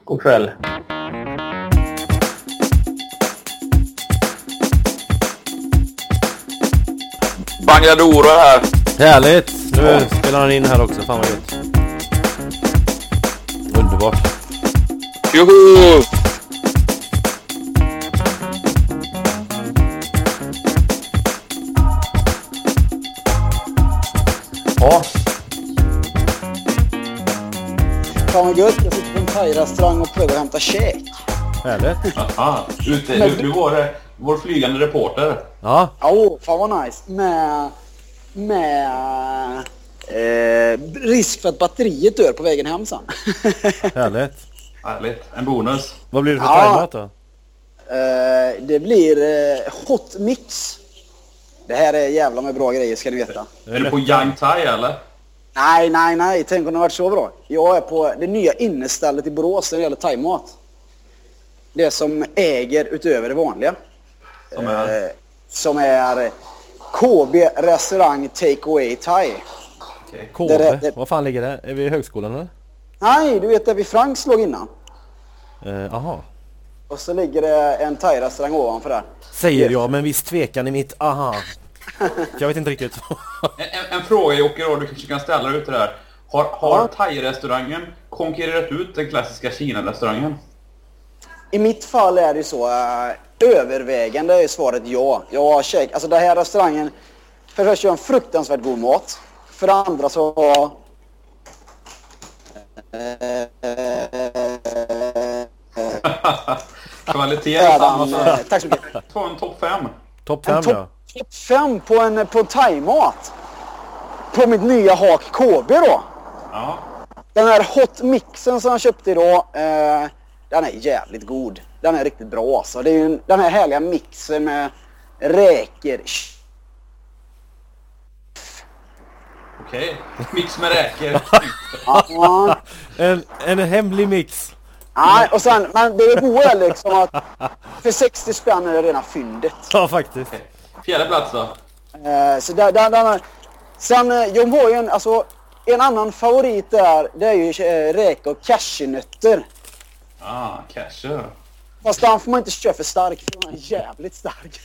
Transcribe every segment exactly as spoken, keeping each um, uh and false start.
God kväll. Bangadora här. Härligt. Nu ja. Spelar han in här också. Fan vad gött. Underbart. Juhu! Ja. Fan vad gött. Jag sitter på en thai-restaurang och prövar att hämta käk. Härligt. Aha. Ute, du, du var vår flygande reporter. Ja. Ja, oh, fan vad nice. Med... Med... Eh, risk för att batteriet dör på vägen hem sen. Härligt. Härligt. En bonus. Vad blir det för Ja. thaimat då? Eh, det blir eh, hot mix. Det här är jävla med bra grejer, ska ni veta. Är du på Yang Thai eller? Nej, nej, nej. Tänk om det har varit så bra. Jag är på det nya innestället i Borås när det gäller thaimat. Det som äger utöver det vanliga. Som är? Eh, som är K B restaurang Takeaway Thai. Okay. K Det- B? det- Vad fan ligger det? Är vi i högskolan eller? Nej, du vet där vid Franks låg innan. Eh, aha. Och så ligger det en thai-restaurang ovanför där. Säger jag med en viss tvekan i mitt aha. Jag vet inte riktigt. En, en, en fråga Jocke då, du kanske kan ställa ut det där. Har, har Ja. thai-restaurangen konkurrerat ut den klassiska Kina-restaurangen? I mitt fall är det så, äh, övervägande är svaret ja. Jag har käk, alltså den här restaurangen, för det första gör en fruktansvärt god mat. För det andra så har... Kvalitet är är samma den, eh, sak. tack så mycket. Ta en topp fem. Topp En fem topp ja. top fem på en på thai-mat. På mitt nya hak K B då. Ja. Den här hot mixen som jag köpte idag, eh, den är jävligt god. Den är riktigt bra alltså. Det är ju en- den här härliga mixen med räkor. Okej. Mix med räkor. Ja. En, en hemlig mix. Nej, och sen, men det goda är liksom att för sextio spänn är det rena fyndet. Ja faktiskt. Fjärde plats då. Eh, så där, där, där, sen, eh, jag har ju en, alltså, en annan favorit där, det är ju eh, räka och cashewnötter. Ah, cashew. Fast den får man inte köra för stark, för den är jävligt stark.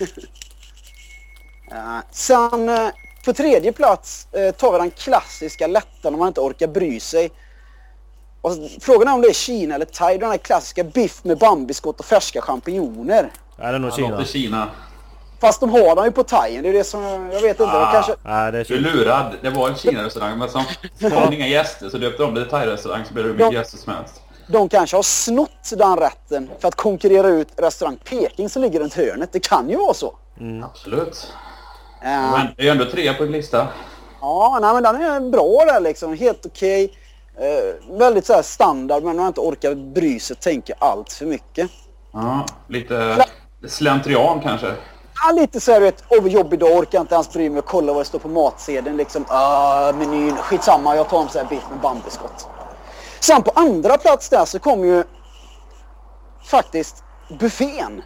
eh, sen, eh, på tredje plats eh, tar vi den klassiska lätta när man inte orkar bry sig. Och frågan är om det är Kina eller Thai, den här klassiska biff med bambiskott och färska champinjoner. Är det nog Det Kina? låter Kina. Fast de har den ju på Thaien, det är det som, jag vet inte, Ah. det kanske... Nej, det är Du är Kina. lurad. Det var en Kina-restaurang, men som kom inga gäster så döpte de det till thai-restaurang så blev det hur mycket Ja. gäster som helst. De kanske har snott den rätten för att konkurrera ut restaurang Peking som ligger runt hörnet. Det kan ju vara så. Absolut. Eh, Men det är ändå tre på en lista. ja, nej, men den är bra där liksom. Helt okej. Eh, väldigt så här standard, men man inte orkar bry sig och tänka allt för mycket. Ja, lite slentrian kanske. Ja, lite så här, vet, åh vad jobbig dag, orkar inte ens bry mig och kolla vad det står på matsedeln. Liksom, uh, menyn, skitsamma, jag tar en sån här biff med bambiskott. Sen på andra plats där så kommer ju faktiskt buffén.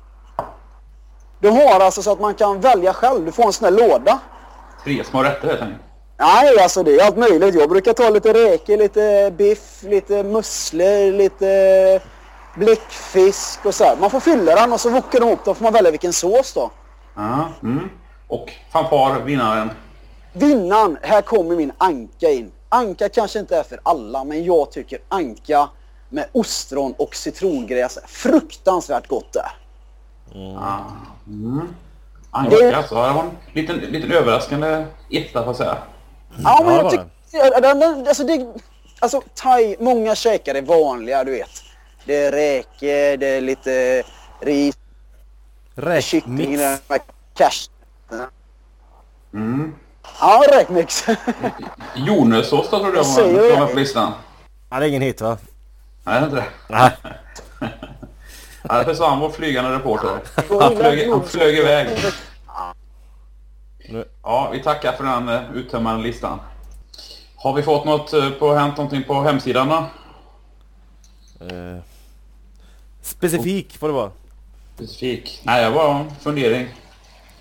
De har alltså så att man kan välja själv. Du får en sån här låda. Tre små rätter helt enkelt. Nej, alltså det är allt möjligt. Jag brukar ta lite räkor, lite biff, lite musslor, lite bläckfisk och så här. Man får fylla den och så wokar de upp. Då får man välja vilken sås då. Ja, mm. Och fanfar, vinnaren. Vinnaren, här kommer min anka in. Anka kanske inte är för alla, men jag tycker anka med ostron och citrongräs är fruktansvärt gott där. Ja. Mm. Anka, så har en liten, liten överraskande etta får jag säga. Ja, men Ja, jag tycker... Den, den, alltså, det, alltså, thai, många käkar är vanliga, du vet. Det är räkor, det är lite ris, kyckling, Räkmix. med cash. Mm. Ja, räkmix. Jordnötssås då tror du Jag var säger var det. med på listan? Ja, det är ingen hit va? Nej, det är inte det. Nej. Ja, det försvann vår flygande reporter. Han flög, han flög iväg. Ja, vi tackar för den uh, uttömmande listan. Har vi fått något uh, på hänt någonting på hemsidan då? Eh, specifik får det vara. Specifik. Nej, det var en fundering.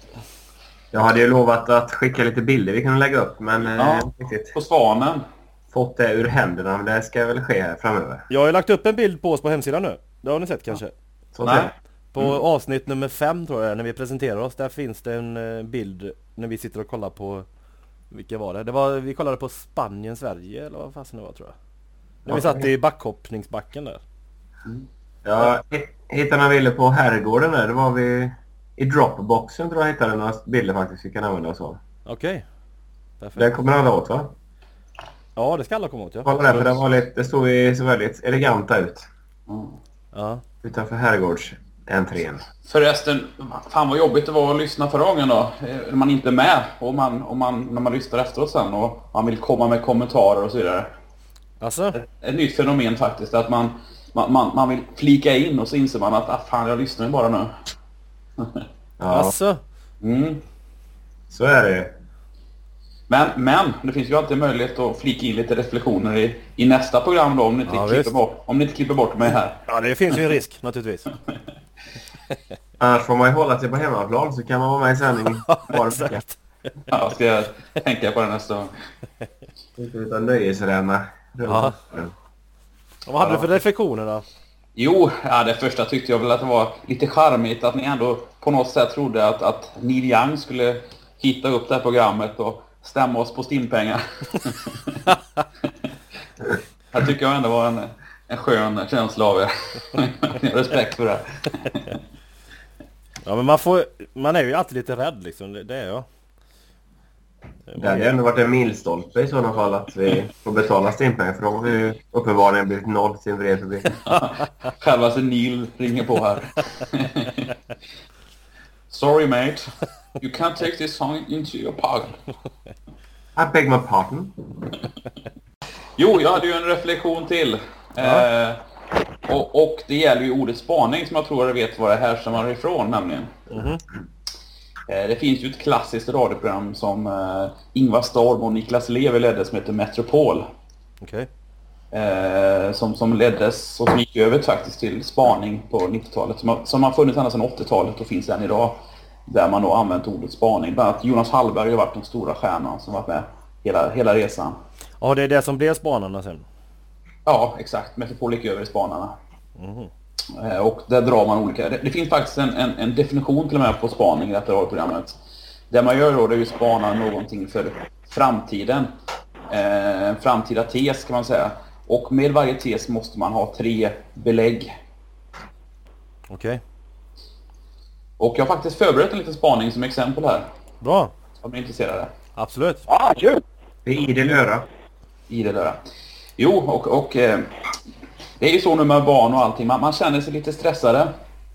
Jag hade ju lovat att skicka lite bilder vi kunde lägga upp, men Ja, eh, riktigt. på Svanen. fått det ur händerna, men det ska väl ske här framöver. Jag har ju lagt upp en bild på oss på hemsidan nu. Det har ni sett kanske. Så Nej. På mm. avsnitt nummer fem tror jag, när vi presenterar oss, där finns det en uh, bild när vi sitter och kollar på, vilka var det? Det var, vi kollade på Spanien, Sverige, eller vad fasen det var tror jag. När vi satt i backhoppningsbacken där. Mm. Ja, hittade några bilder på herrgården där. Det var vi i Dropboxen tror jag hittade några bilder faktiskt vi kan använda oss av. Okej. Okay. Det kommer alla åt, va? Ja, det ska alla komma åt, ja. Kolla där, för det, var lite, det såg ju så väldigt eleganta ut. Mm. Ja. Utanför herrgårdsentrén. Förresten, fan vad jobbigt det var att lyssna förra gången då. När man inte är med och man, och man, när man lyssnar efteråt sen och man vill komma med kommentarer och så vidare. Alltså? Ett, ett nytt fenomen faktiskt, att man, man, man, man vill flika in och så inser man att ah, fan, jag lyssnar ju bara nu. Ja, Alltså? Mm. så är det. Men, men det finns ju alltid möjlighet att flika in lite reflektioner i, i nästa program då, om ni inte, Ja, klipper, bort, om ni inte klipper bort mig här. Ja, det finns ju en risk naturligtvis. Annars får man ju hålla sig på hemmaplan, så kan man vara med i sändning. Ja, exakt. Ja, ska jag tänka på det nästa gång. Inte utan nöjesränna. Ja. Och vad hade du för reflektioner då? Jo, ja, det första tyckte jag väl att det var lite charmigt att ni ändå på något sätt trodde att, att Neil Young skulle hitta upp det här programmet och stämma oss på stimpengar. Jag tycker jag ändå var en, en skön känsla av er. Respekt för det. Ja, men man får, man är ju alltid lite rädd liksom, det, det är jag. Det hade ändå varit en milstolpe i sådana fall att vi får betala stimpengar, för de har ju uppenbarligen blivit noll sin brevpublik. Självaste Neil ringer på här. Sorry mate, you can't take this song into your pocket. I beg my pardon. Jo, jag hade ju en reflektion till. Ja. Eh, och, och det gäller ju ordet spaning som jag tror jag vet vad det härstammar ifrån nämligen. Mm-hmm. Eh, det finns ju ett klassiskt radioprogram som eh, Ingvar Storm och Niklas Lever ledde som heter Metropol. Okej. Eh, som, som leddes och som gick över faktiskt till spaning på nittiotalet. Som har, som har funnits ända sedan åttiotalet och finns än idag. Där man då använt ordet spaning. Bland annat Jonas Hallberg har varit den stora stjärnan som varit med hela, hela resan. Ja, det är det som blev spanarna sen. Ja, exakt. Metropol gick över i spanarna. Mm. Eh, och där drar man olika... Det, det finns faktiskt en, en, en definition till och med på spaning i detta radioprogrammet. Det man gör då, det är ju spana någonting för framtiden. Eh, en framtida tes kan man säga. Och med varje tes måste man ha tre belägg. Okej. Okay. Och jag har faktiskt förberett en liten spaning som exempel här. Bra. Om ni är intresserade. Absolut. Ah, kul! Det är idel öra. I det där. Jo, och, och eh, det är ju så nu med barn och allting. Man, man känner sig lite stressade.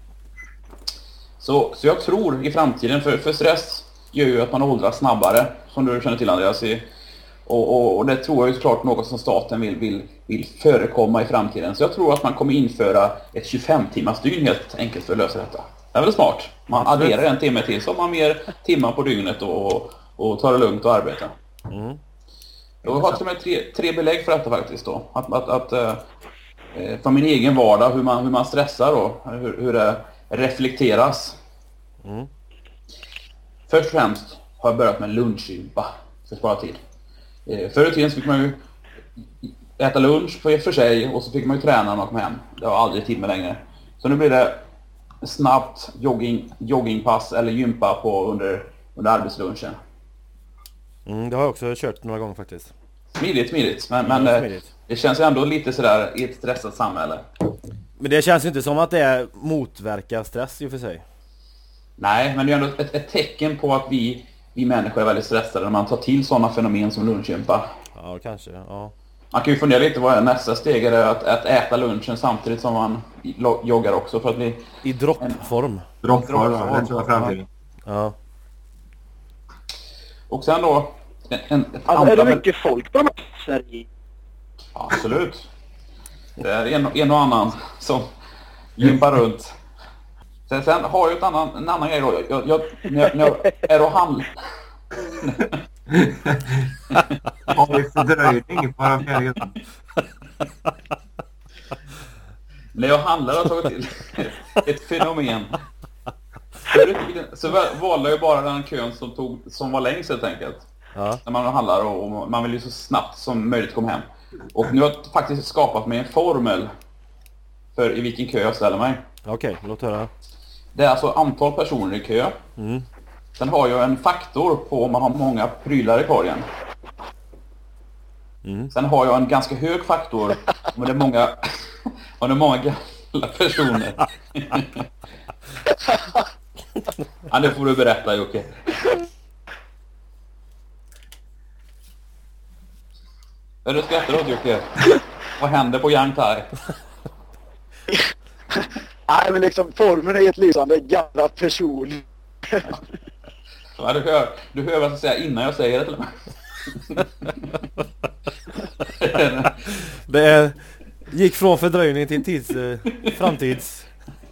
Så, så jag tror i framtiden, för, för stress gör ju att man åldras snabbare. Som du känner till, Andreas. I, och, och, och det tror jag ju såklart något som staten vill, vill, vill förekomma i framtiden. Så jag tror att man kommer införa ett tjugofem timmars dygn helt enkelt för att lösa detta. Det är väl smart. Man Absolut. adderar en timme till så har man mer timmar på dygnet och, och, och tar det lugnt och arbetar. Mm. Jag har till och med tre, tre belägg för detta faktiskt då. Att, att, att äh, från min egen vardag, hur man, hur man stressar då. Hur, hur det reflekteras. Mm. Först och främst har jag börjat med lunchgympa. För att spara tid. Eh, förr i tiden så fick man ju äta lunch för, för sig. Och så fick man ju träna när man kom hem. Det har aldrig tid med längre. Så nu blir det snabbt jogging, joggingpass eller gympa på under, under arbetslunchen. Mm, det har jag också kört några gånger faktiskt. Smidigt, smidigt. Men, Ja, men smidigt. det känns ju ändå lite sådär i ett stressat samhälle. Men det känns ju inte som att det motverkar stress i och för sig. Nej, men det är ändå ett, ett tecken på att vi, vi människor är väldigt stressade när man tar till sådana fenomen som lunchgympa. Ja, kanske. Ja. Man kan ju fundera lite vad nästa steg är att, att äta lunchen samtidigt som man joggar också för att bli... I droppform. Droppform, ja, det tror jag framtiden. Ja. Och sen då... En, en, ett Alltså, är det andra- mycket folk på de här Sverige? Ja, absolut. Det är en, en och annan som gympar runt. Sen, sen har jag ett annan, en annan grej då. Jag, jag, när, jag, när jag är och handlar... Har vi fördröjning på den fjärde? När jag handlar har jag tagit till ett fenomen. Förr i tiden så valde jag bara den kön som, tog, som var längst helt enkelt. Ja. När man handlar och, och man vill ju så snabbt som möjligt komma hem. Och nu har jag faktiskt skapat mig en formel för i vilken kö jag ställer mig. Okej, låt höra. Det är alltså antal personer i kö. Mm. Sen har jag en faktor på om man har många prylar i korgen. Mm. Sen har jag en ganska hög faktor om det är många, om det är många gamla personer. Ja, det får du berätta, Jocke. Är du skrattar åt, Jocke? Vad händer på Yang Thai? Nej, men liksom formen är ett lysande gamla person. Ja, du hör, du hör vad jag ska säga innan jag säger det till mig. Det är, gick från fördröjning till tids, eh, framtids.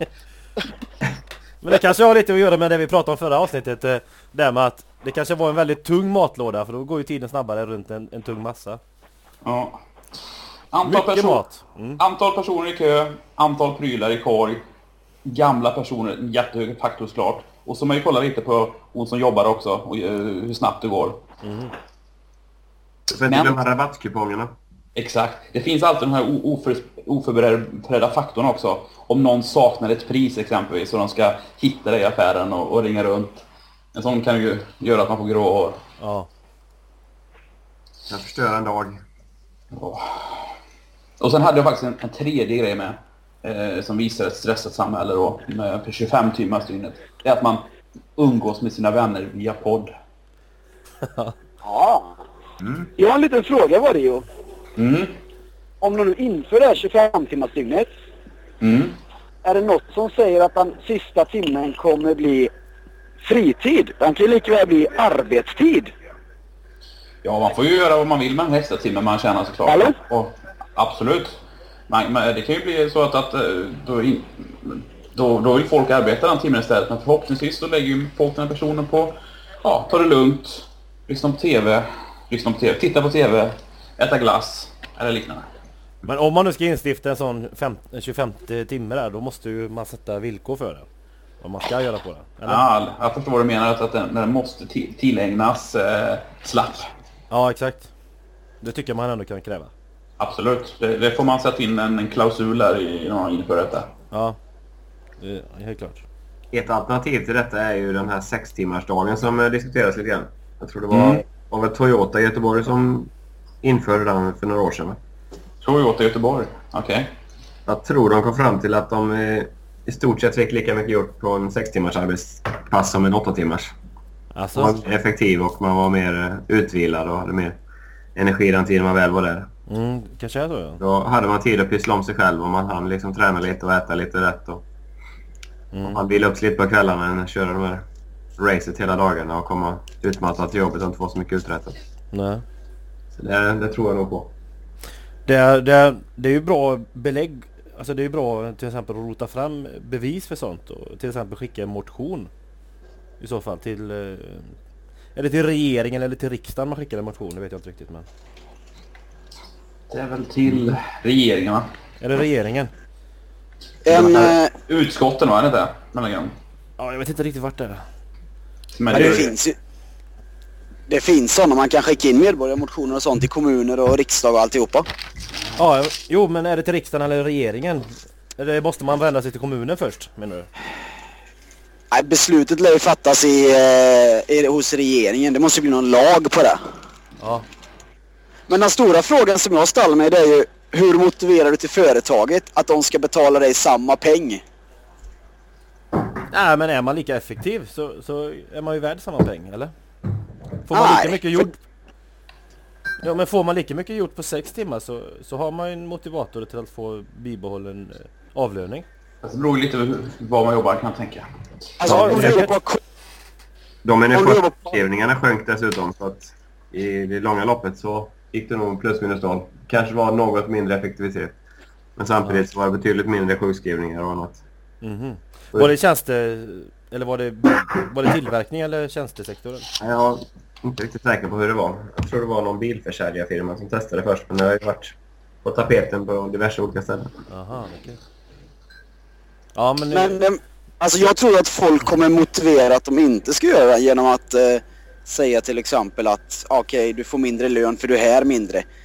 Men det kanske har lite att göra med det vi pratade om förra avsnittet. Eh, där med att det kanske var en väldigt tung matlåda. För då går ju tiden snabbare runt en, en tung massa. Ja. Antal, Mycket person, mat. Mm. antal personer i kö, antal prylar i korg, gamla personer, en jättehög faktor såklart. Och så man ju kolla lite på hon som jobbar också och uh, hur snabbt det går. Mm. För att de här rabattkupongerna. Exakt. Det finns alltid den här oför, oförberedda faktorn också. Om någon saknar ett pris exempelvis och de ska hitta det i affären och, och ringa runt. En sån kan ju göra att man får grå hår. Ja. Jag förstör en dag. Och, och sen hade jag faktiskt en, en tredje grej med. Eh, som visar ett stressat samhälle då. Med tjugofem timmar dygnet. Det är att man umgås med sina vänner via podd. Ja. Mm. Jag har en liten fråga, Vario. Mm. Om de nu inför det här tjugofem timmars dygnet, Mm. är det något som säger att den sista timmen kommer bli fritid? Den kan ju lika väl bli arbetstid. Ja, man får ju göra vad man vill med en extra timme man tjänar såklart. Eller? Och, absolut. Man, man, det kan ju bli så att, att då, in, då, då vill folk arbeta den timmen istället. Men förhoppningsvis då lägger ju folk den här personen på, ja, ta det lugnt, lyssna på tv, lyssna på tv, titta på tv, äta glass eller liknande. Men om man nu ska instifta en sån tjugofem timme där, då måste ju man sätta villkor för det. Vad man ska göra på det. Eller? Ja, jag förstår vad du menar, att, att den, den måste till, tillägnas eh, slapp. Ja, exakt. Det tycker man ändå kan kräva. Absolut. Det, det får man sätta in en, en klausul där i, inför detta. Ja, det är helt klart. Ett alternativ till detta är ju den här sextimmarsdagen som eh, diskuteras lite grann. Jag tror det var, Mm. var väl Toyota i Göteborg som införde den för några år sedan. Va? Toyota i Göteborg. Okej. Okay. Jag tror de kom fram till att de eh, i stort sett fick lika mycket gjort på en sex timmars arbetspass som en åtta timmars. Alltså, Man var effektiv och man var mer eh, utvilad och hade mer energi den tiden man väl var där. mm, kanske är så, ja. Då hade man tid att pyssla om sig själv och man hann liksom träna lite och äta lite rätt. Och, Mm. och man vill upp sig lite på kvällarna och köra de här racet hela dagarna och komma utmattad till jobbet och inte få så mycket uträttat. Nej. Så det, det tror jag nog på. Det är, det, är, det är ju bra belägg. Alltså det är ju bra till exempel att rota fram bevis för sånt. Och till exempel skicka en motion. I så fall till... eh, Eller till regeringen eller till riksdagen man skickar en motion. Det vet jag inte riktigt, men... Det är väl till regeringen, va? Är det regeringen? En, eh, Utskotten, va? Är det inte? Mellan Ja, jag vet inte riktigt vart det är. Men ja, det finns ju... Det finns sådana man kan skicka in medborgarmotioner och sånt i kommuner och riksdag och alltihopa. Ja, jo, men är det till riksdagen eller regeringen? Eller måste man vända sig till kommunen först, menar du? Nej, beslutet lär ju fattas i, eh, i, hos regeringen. Det måste bli någon lag på det. Ja. Men den stora frågan som jag ställer mig, det är ju hur motiverar du till företaget att de ska betala dig samma peng? Nej, men är man lika effektiv så, så är man ju värd samma peng, eller? Får man Nej, lika mycket gjort... Ja, men får man lika mycket gjort på sex timmar så, så har man ju en motivator till att få bibehållen eh, avlöning. Alltså, det beror ju lite på vad man jobbar, kan jag tänka. Alltså, Ja, om du säkert. jobbar på... De Om du jobbar på- energiutgivningarna sjönk dessutom så att i det långa loppet så gick det nog plus minus noll. Kanske var något mindre effektivitet. Men samtidigt så var det betydligt mindre sjukskrivningar och annat. Mhm. Var det tjänste... Eller var det, var det tillverkning eller tjänstesektoren? Jag är inte riktigt säker på hur det var. Jag tror det var någon bilförsäljarfirma som testade först. Men det har ju varit på tapeten på diverse olika ställen. Aha, okej. Ja, men... Men eh, alltså jag tror att folk kommer motivera att de inte ska göra det genom att eh, säga till exempel att okej, du får mindre lön för du är här mindre.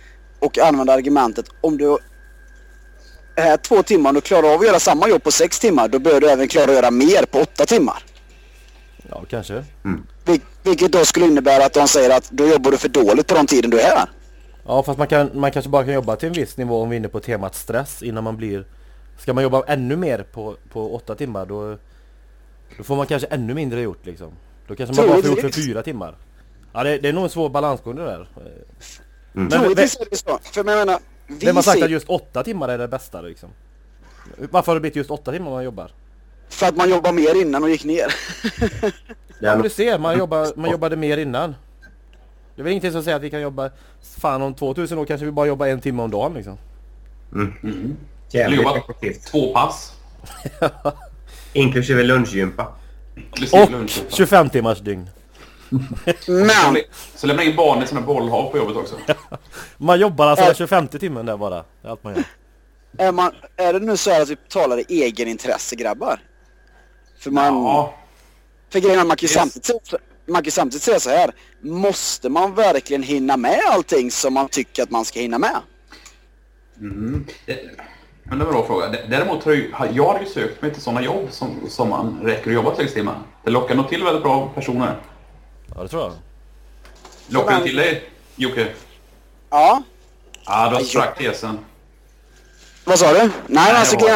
och använda argumentet om du är två timmar och du klarar av att göra samma jobb på sex timmar, då bör du även klara att göra mer på åtta timmar. Ja, kanske. Mm. Vil- vilket då skulle innebära att de säger att då jobbar du för dåligt på de tiden du är här. Ja, fast man, kan, man kanske bara kan jobba till en viss nivå om vi är inne på temat stress innan man blir... Ska man jobba ännu mer på, på åtta timmar då, då får man kanske ännu mindre gjort liksom. Då kanske man bara får gjort för fyra timmar. Ja, det, det är nog en svår balansgång det där. Mm. Men, Troligtvis är det så. För jag menar, vi vem har sagt ser- att just åtta timmar är det bästa liksom? Varför har det blivit just åtta timmar man jobbar? för att man jobbar mer innan och gick ner. Ja, men du ser, man, jobbar, man jobbade mer innan. Det är väl ingenting som säger att vi kan jobba... Fan, om tvåtusen år kanske vi bara jobbar en timme om dagen liksom. Mm. Mm. Jävligt Jobbat effektivt. två pass. Inklusive lunchgympa. Inklusive Och lunch. tjugofem timmars dygn. Men Så lämnar in barnen som en bollhav på jobbet också. Man jobbar alltså Äh. den tjugofemte timmen där bara. Det är allt man gör. är, man, är det nu så här att vi talar i egenintresse, grabbar? För man... Ja. För grejen är, man kan ju Yes. samtidigt, säga- man kan ju samtidigt säga så här. Måste man verkligen hinna med allting som man tycker att man ska hinna med? Mm. Det, men det var en bra fråga. D- Däremot har ju, har- jag har ju sökt mig till sådana jobb som, som man räcker att jobba sex timmar. Det lockar nog till väldigt bra personer. Ja, det tror jag. Lockar det till dig, Jocke? Ja, Ja, du har Aj, sprack tesen. vad sa du? Nej, men alltså det var- grejen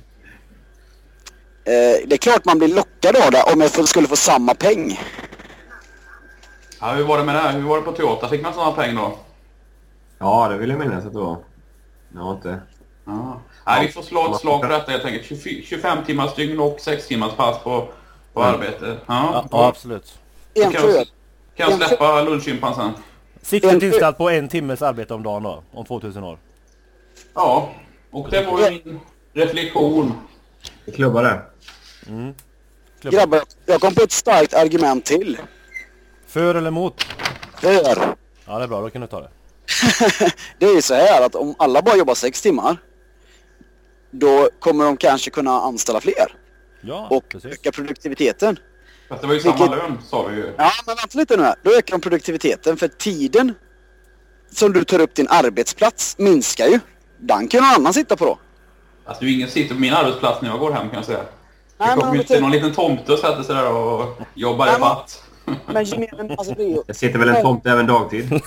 eh, det är klart man blir lockad av det om jag f- skulle få samma peng. Ja, hur var det med det här? Hur var det på Toyota? Fick man sådana pengar då? Ja, det vill jag minnas att det var. Jag har inte... Ja. Nej, vi får slå ett slag för detta helt enkelt. tjugofyra, tjugofem timmars dygn och sex timmars pass på, på Mm. arbete. Ja, Ja, ja absolut. En kan, fråga. jag, kan jag släppa lunchgympan sen? Siktet inställt på en timmes arbete om dagen då, om tvåtusen år. Ja, och det var ju min reflektion. Vi klubbar det. Klubba. Grabbar, jag kom på ett starkt argument till. För eller emot? För Ja, det är bra, då kan du ta det. det är ju så här att om alla bara jobbar sex timmar, då kommer de kanske kunna anställa fler Ja, och precis. öka produktiviteten. Fast det var ju samma Vilket- lön, sa vi ju. Ja, men vänta lite nu här. Då ökar de produktiviteten, för tiden som du tar upp din arbetsplats minskar ju. Den kan någon annan sitta på då. Alltså, det är ju ingen sitter på min arbetsplats när jag går hem, kan jag säga. Nej, Det men kommer ju vet inte du- någon liten tomte och sätter sig där och jobbar i Nej, men- fatt. Men gemene, alltså det, är ju, Det sitter väl en tomte även dagtid.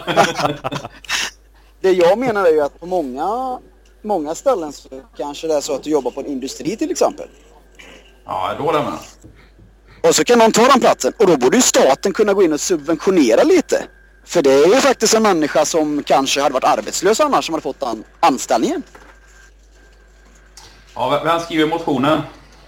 det jag menar är ju att på många, många ställen så kanske det är så att du jobbar på en industri till exempel. Ja, då är det med. Och så kan någon ta den platsen. Och då borde ju staten kunna gå in och subventionera lite. För det är ju faktiskt en människa som kanske hade varit arbetslös annars som hade fått an- anställningen. Ja, vem- vem skriver motionen?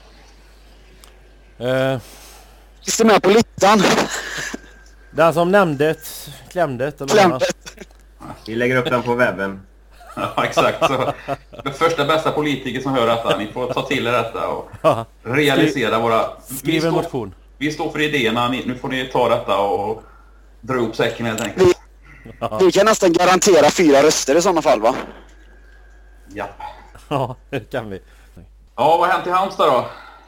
Eh, Finns det med på listan? den som nämnde ett, klämde ett eller Klämt. annat. Vi lägger upp den på webben. Ja, exakt. Så, den första bästa politiker som hör detta, ni får ta till er detta och Ja, realisera våra... skriv vi en står- motion. Vi står för idéerna, ni, nu får ni ta detta och dra ihop säcken helt enkelt. Vi, vi kan nästan garantera fyra röster i sådana fall, va? Ja. Ja, det kan vi. Ja, vad har hänt i Halmstad då?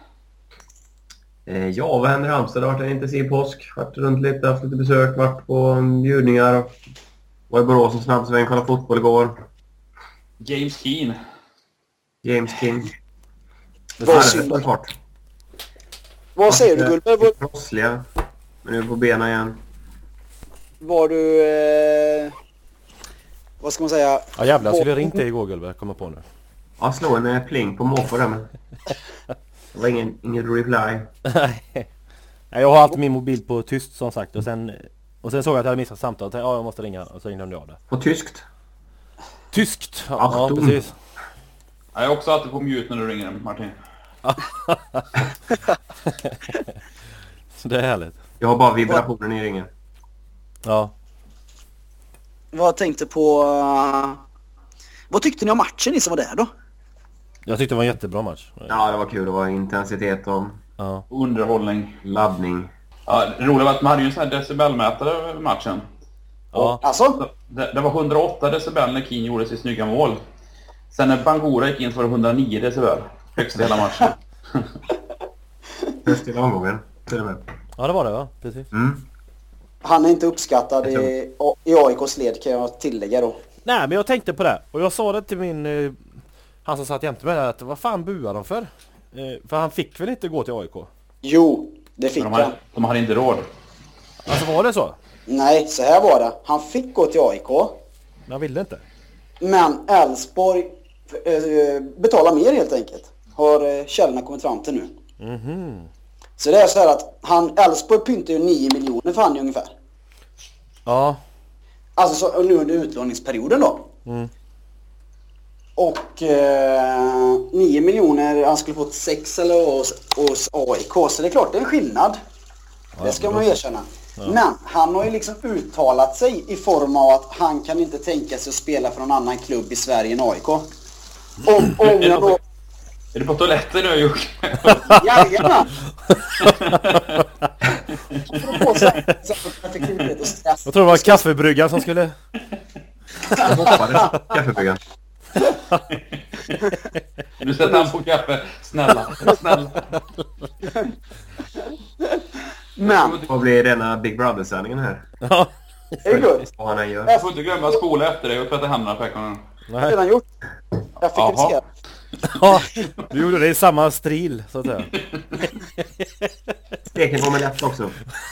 Eh, ja, vad händer i Halmstad? Det har varit en intensiv påsk. Varit runt lite, haft lite besök, varit på bjudningar. Var i Borås en snabb sväng, kollade fotboll igår. James Keen. James King. Det Vad är synd. rätt fart. Vad säger du, Gullberg? Var, Krossliga. Men nu är vi på benen igen. var du... Eh, vad ska man säga? Ja jävlar, jag skulle ringt dig igår Gullberg, kommer på nu. Ja, slå en eh, pling på måfå där, men... Det var ingen, ingen reply. Nej, jag har alltid min mobil på tyst som sagt och sen, och sen såg jag att jag hade missat samtalet. Ja, jag måste ringa och så ringde jag av det. På tyskt. Tyskt! Ja, ja Achtung. precis. Jag är också alltid på mute när du ringer, Martin. Det är härligt. Jag har bara vibrationen i ringen. Ja. Vad tänkte på... Uh, vad tyckte ni om matchen, ni som var där då? Jag tyckte det var en jättebra match. Ja, det var kul. Det var intensitet och Ja. Underhållning. laddning. Ja, det roliga var att man hade ju en sån här decibelmätare över matchen. Ja. Alltså? Det, det var hundraåtta decibel när Keen gjorde sitt snygga mål. Sen när Bangura gick in för hundraonio decibel. Högst i hela matchen. Först i omgången, till och med. Ja, det var det va? Precis. Mm. Han är inte uppskattad Jag tror- i, i A I K:s led, kan jag tillägga då. Nej, men jag tänkte på det. Och jag sa det till min... Eh, han som satt jämte mig där, att vad fan buar de för? Eh, för han fick väl inte gå till A I K? Jo, det fick de, han. hade, de hade inte råd. Alltså var det så? Nej, så här var det. Han fick gå till A I K. Men han ville inte. Men Elfsborg eh, betalar mer helt enkelt. Har eh, källorna kommit fram till nu. Mhm. Så det är så här att han, Elfsborg pyntar ju nio miljoner för han ungefär. Ja. Alltså så, nu under utlåningsperioden då. Mm. Och eh, nio miljoner, han skulle fått sex eller hos, hos A I K. Så det är klart, det är en skillnad. Ja, det ska men man då- ju erkänna. Ja. Men han har ju liksom uttalat sig i form av att han kan inte tänka sig att spela för någon annan klubb i Sverige än A I K. Om, om jag då... Är du på toaletten nu, Jocke? Jajamän! Apropå så här, så här, effektivitet och stress. Jag tror det var kaffebryggan som skulle... Jag hoppades kaffebyggan. Du sätter han på kaffe. Snälla, snälla. Men, Vad blir denna Big Brother-sändningen här? Ja. det är gud. Vad han än gör. Jag får inte glömma att spola efter dig och tvätta händerna på ekonomin. Nej. Redan gjort. Effektiviserat. Ja, du gjorde det i samma stril, så att säga. Steken kommer lätt också.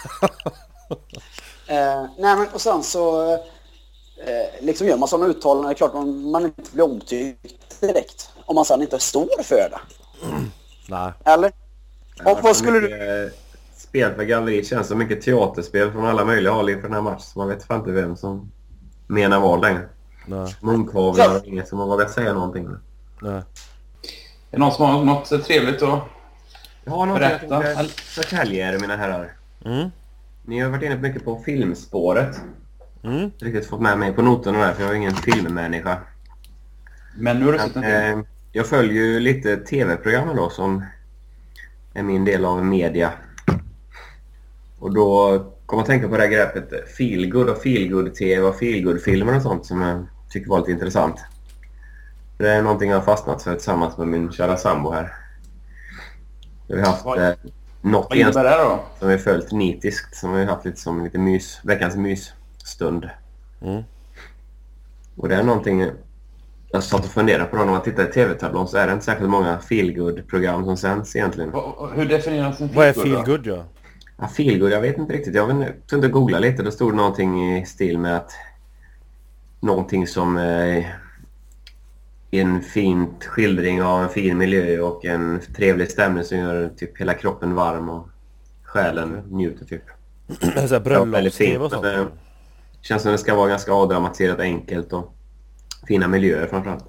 Eh, nej men och sen så eh, liksom gör man sådana uttalanden, det är klart man, man inte blir omtyckt direkt om man sedan inte står för det. Nej. Eller? Det Och har vad varit skulle så du... mycket spel för galleriet, känns som mycket teaterspel från alla möjliga håll inför den här matchen. Så man vet fan inte vem som menar vad längre. Nej. Munkavlar och inget som har vågat säga någonting. Nej. Är det någon som har något trevligt att... Jag har något Berätta. jag tänkte förtälja er, mina herrar. Mm. Ni har varit inne mycket på filmspåret. Mm. Jag har riktigt fått med mig på noterna där, för jag är ingen filmmänniska. Men nu har du sett en film. Eh, jag följer ju lite tv-program då som är min del av media. Och då kommer jag tänka på det här greppet feelgood och feelgood-tv och feelgood-filmer och sånt som jag tycker var lite intressant. För det är någonting jag har fastnat för tillsammans med min kära sambo här. Vi har haft Vad- eh, något Vad innebär det då? som vi har följt nitiskt, som vi har haft lite som lite mys, veckans mysstund. Mm. Och det är någonting jag satt och funderade på då när man tittar i tv-tablån, så är det inte särskilt många feelgood-program som sänds egentligen. Vad- vad- Hur definieras en Vad är feelgood feel då? good, ja? Ja, feelgood, jag vet inte riktigt. Jag vet inte, jag kunde googla lite. Det stod någonting i stil med att någonting som eh, en fint skildring av en fin miljö och en trevlig stämning som gör typ hela kroppen varm och själen njuter typ. Så här Ja, väldigt bröllopstv fint, och sånt. men det känns som det ska vara ganska avdramatiserat, enkelt och fina miljöer framförallt.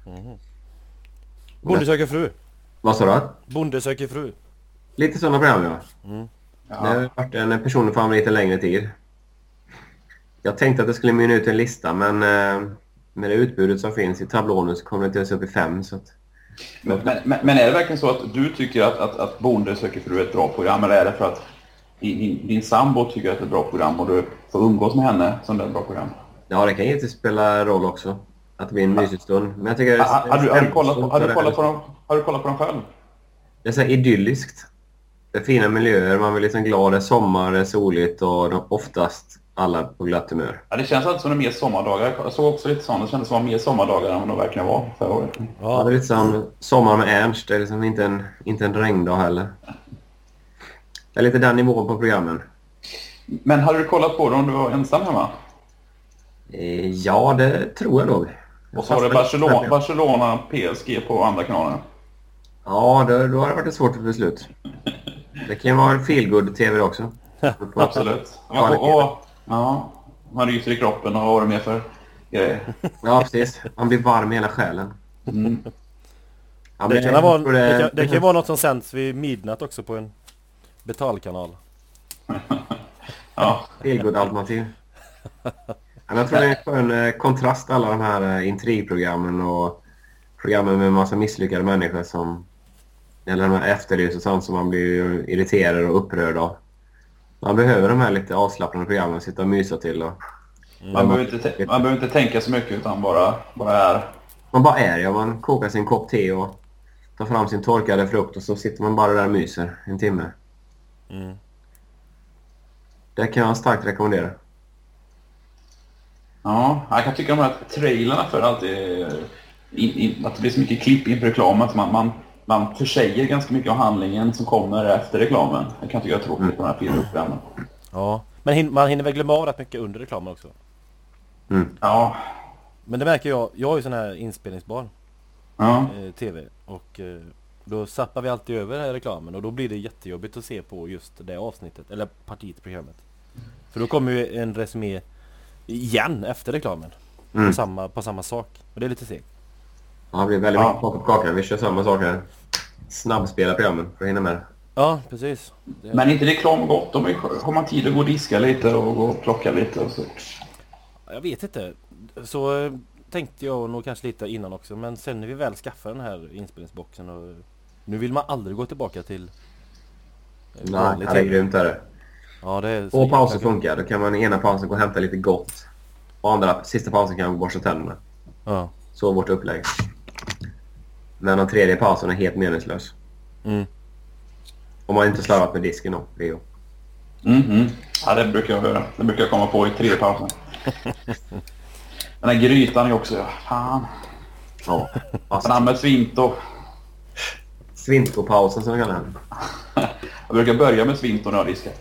Bonde söker fru. Vad sa du? Bonde söker fru. Lite sådana program, ja. Det Ja. har varit en personlig favorit en längre tid. Jag tänkte att det skulle mynna ut en lista, men eh, med det utbudet som finns i tablån så kommer det inte ens upp i fem. Så att... Men, men, men är det verkligen så att du tycker att, att, att Bonde söker fru är ett bra program, eller är det för att din, din, din sambo tycker att det är ett bra program och du får umgås med henne som det är ett bra program? Ja, det kan givetvis spela roll också. Att det blir en mysig stund. Men jag tycker det är, Har, har, du, har, du kollat på, har, du kollat på dem, har du kollat på dem själv? det är så här idylliskt. Det är fina miljöer, man blir liksom glad. Det är sommar, det är soligt och de, oftast alla på glatt humör. Ja, det känns alltid som det är mer sommardagar. Jag såg också lite sånt. Det kändes som mer sommardagar än vad det verkligen var förra året. Ja, Ja. det är lite som sommar med Ernst. Det är liksom inte en, inte en regndag heller. Det är lite den nivån på programmen. Men hade du kollat på dem om du var ensam hemma? Eh, Ja, det tror jag nog. Och så var det Barcelona, Barcelona P S G på andra kanalen. Ja, då, då har det varit ett svårt beslut. Det kan ju vara feelgood-tv också. Absolut. Ja, och, och, ja, man ryser i kroppen och vad var det mer för grejer? Ja, precis. Man blir varm i hela själen. Mm. Ja, Det men kan, jag vara, tror det, kan, det kan vara något som sänds vid midnatt också på en betalkanal. Ja, Feelgood-alternativ. Ja, jag tror det är en skön eh, kontrast, alla de här eh, intrigprogrammen och programmen med en massa misslyckade människor som... Eller de här efterlys och sånt som man blir irriterad och upprörd av. Man behöver de här lite avslappnade programmen att sitta och mysa till. Och man, behöver inte, tä- man behöver inte tänka så mycket utan bara, bara är. man bara är, ja. Man kokar sin kopp te och tar fram sin torkade frukt och så sitter man bara där och myser en timme. Mm. Det kan jag starkt rekommendera. Ja, jag kan tycka om att trailerna för alltid in, in, att det blir så mycket klipp inför reklamen att man, man, man försäger ganska mycket av handlingen som kommer efter reklamen. Jag kan tycka att jag är tråkigt på den här filmprogrammen. Ja, men hin- man hinner väl glömma av rätt mycket under reklamen också. Mm. Ja. Men det märker jag, jag är ju sån här inspelningsbar Ja. eh, tv och eh, då zappar vi alltid över den här reklamen och då blir det jättejobbigt att se på just det avsnittet eller partiet i programmet. För då kommer ju en resumé igen efter reklamen Mm. på, samma, på samma sak och det är lite segt. Ja, det blir väldigt Ja. mycket kaka på kakan. Vi kör samma sak här. Snabbspela programmen för att hinna med. Ja, precis. Det... Men inte reklam gott. De har man tid att gå och diska lite och gå och plocka lite och så. Jag vet inte. Så eh, tänkte jag nog kanske lite innan också. Men sen när vi väl skaffar den här inspelningsboxen och nu vill man aldrig gå tillbaka till eh, Nej, vanlig det är T V. grymt är det. Ja, det är så Och pauser jäkla- funkar. Då kan man i ena pausen gå och hämta lite gott. Och andra, sista pausen kan man borsta tänderna. Ja. Så är vårt upplägg. Men den tredje pausen är helt meningslös. Mm. Om man inte slarvat med disken då, Rio. Mhm. Ja, det brukar jag göra. Det brukar jag komma på i tre pausen. Den här grytan är också... Fan. Ja. Den använder svinto. Svintopausen som vi kallar den. Jag brukar börja med svinto när jag diskar.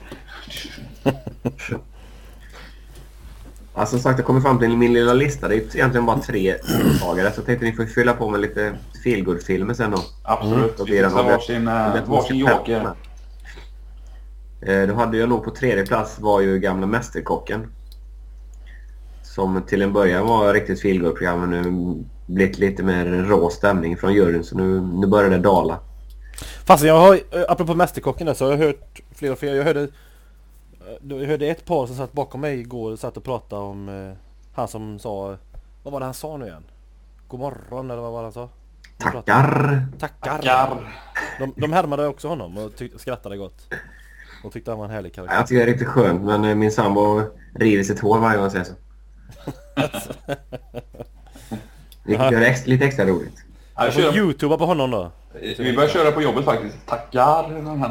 Ja, som sagt, jag kommer fram till min lilla lista. Det är egentligen bara tre deltagare. Så jag tänkte ni får fylla på med lite feelgood-filmer sen då. Absolut. Då Vi blir det fixar något- varsin, det äh, blir varsin två joker. Eh, Då hade jag nog på tredje plats var ju gamla Mästerkocken. Som till en början var riktigt feelgood-program, men nu blivit lite mer rå stämning från juryn. Så nu, nu börjar det dala. Fast jag har, eh, apropå Mästerkocken där, så har jag hört flera och flera. Jag hörde, eh, jag hörde ett par som satt bakom mig igår och satt och pratade om eh, han som sa, vad var det han sa nu igen? God morgon eller vad var det han sa? Han pratade- Tackar! Tackar! Tackar. De, de härmade också honom och tyck, skrattade gott. Och tyckte han var en härlig karaktär. Jag tycker det är riktigt skönt, men eh, min sambo river sitt hår varje gång jag säger så. Vilket gör det ex- lite extra roligt. Ja, vi, Jag får kör, YouTuba på honom då. vi börjar köra på jobbet faktiskt. Tackar.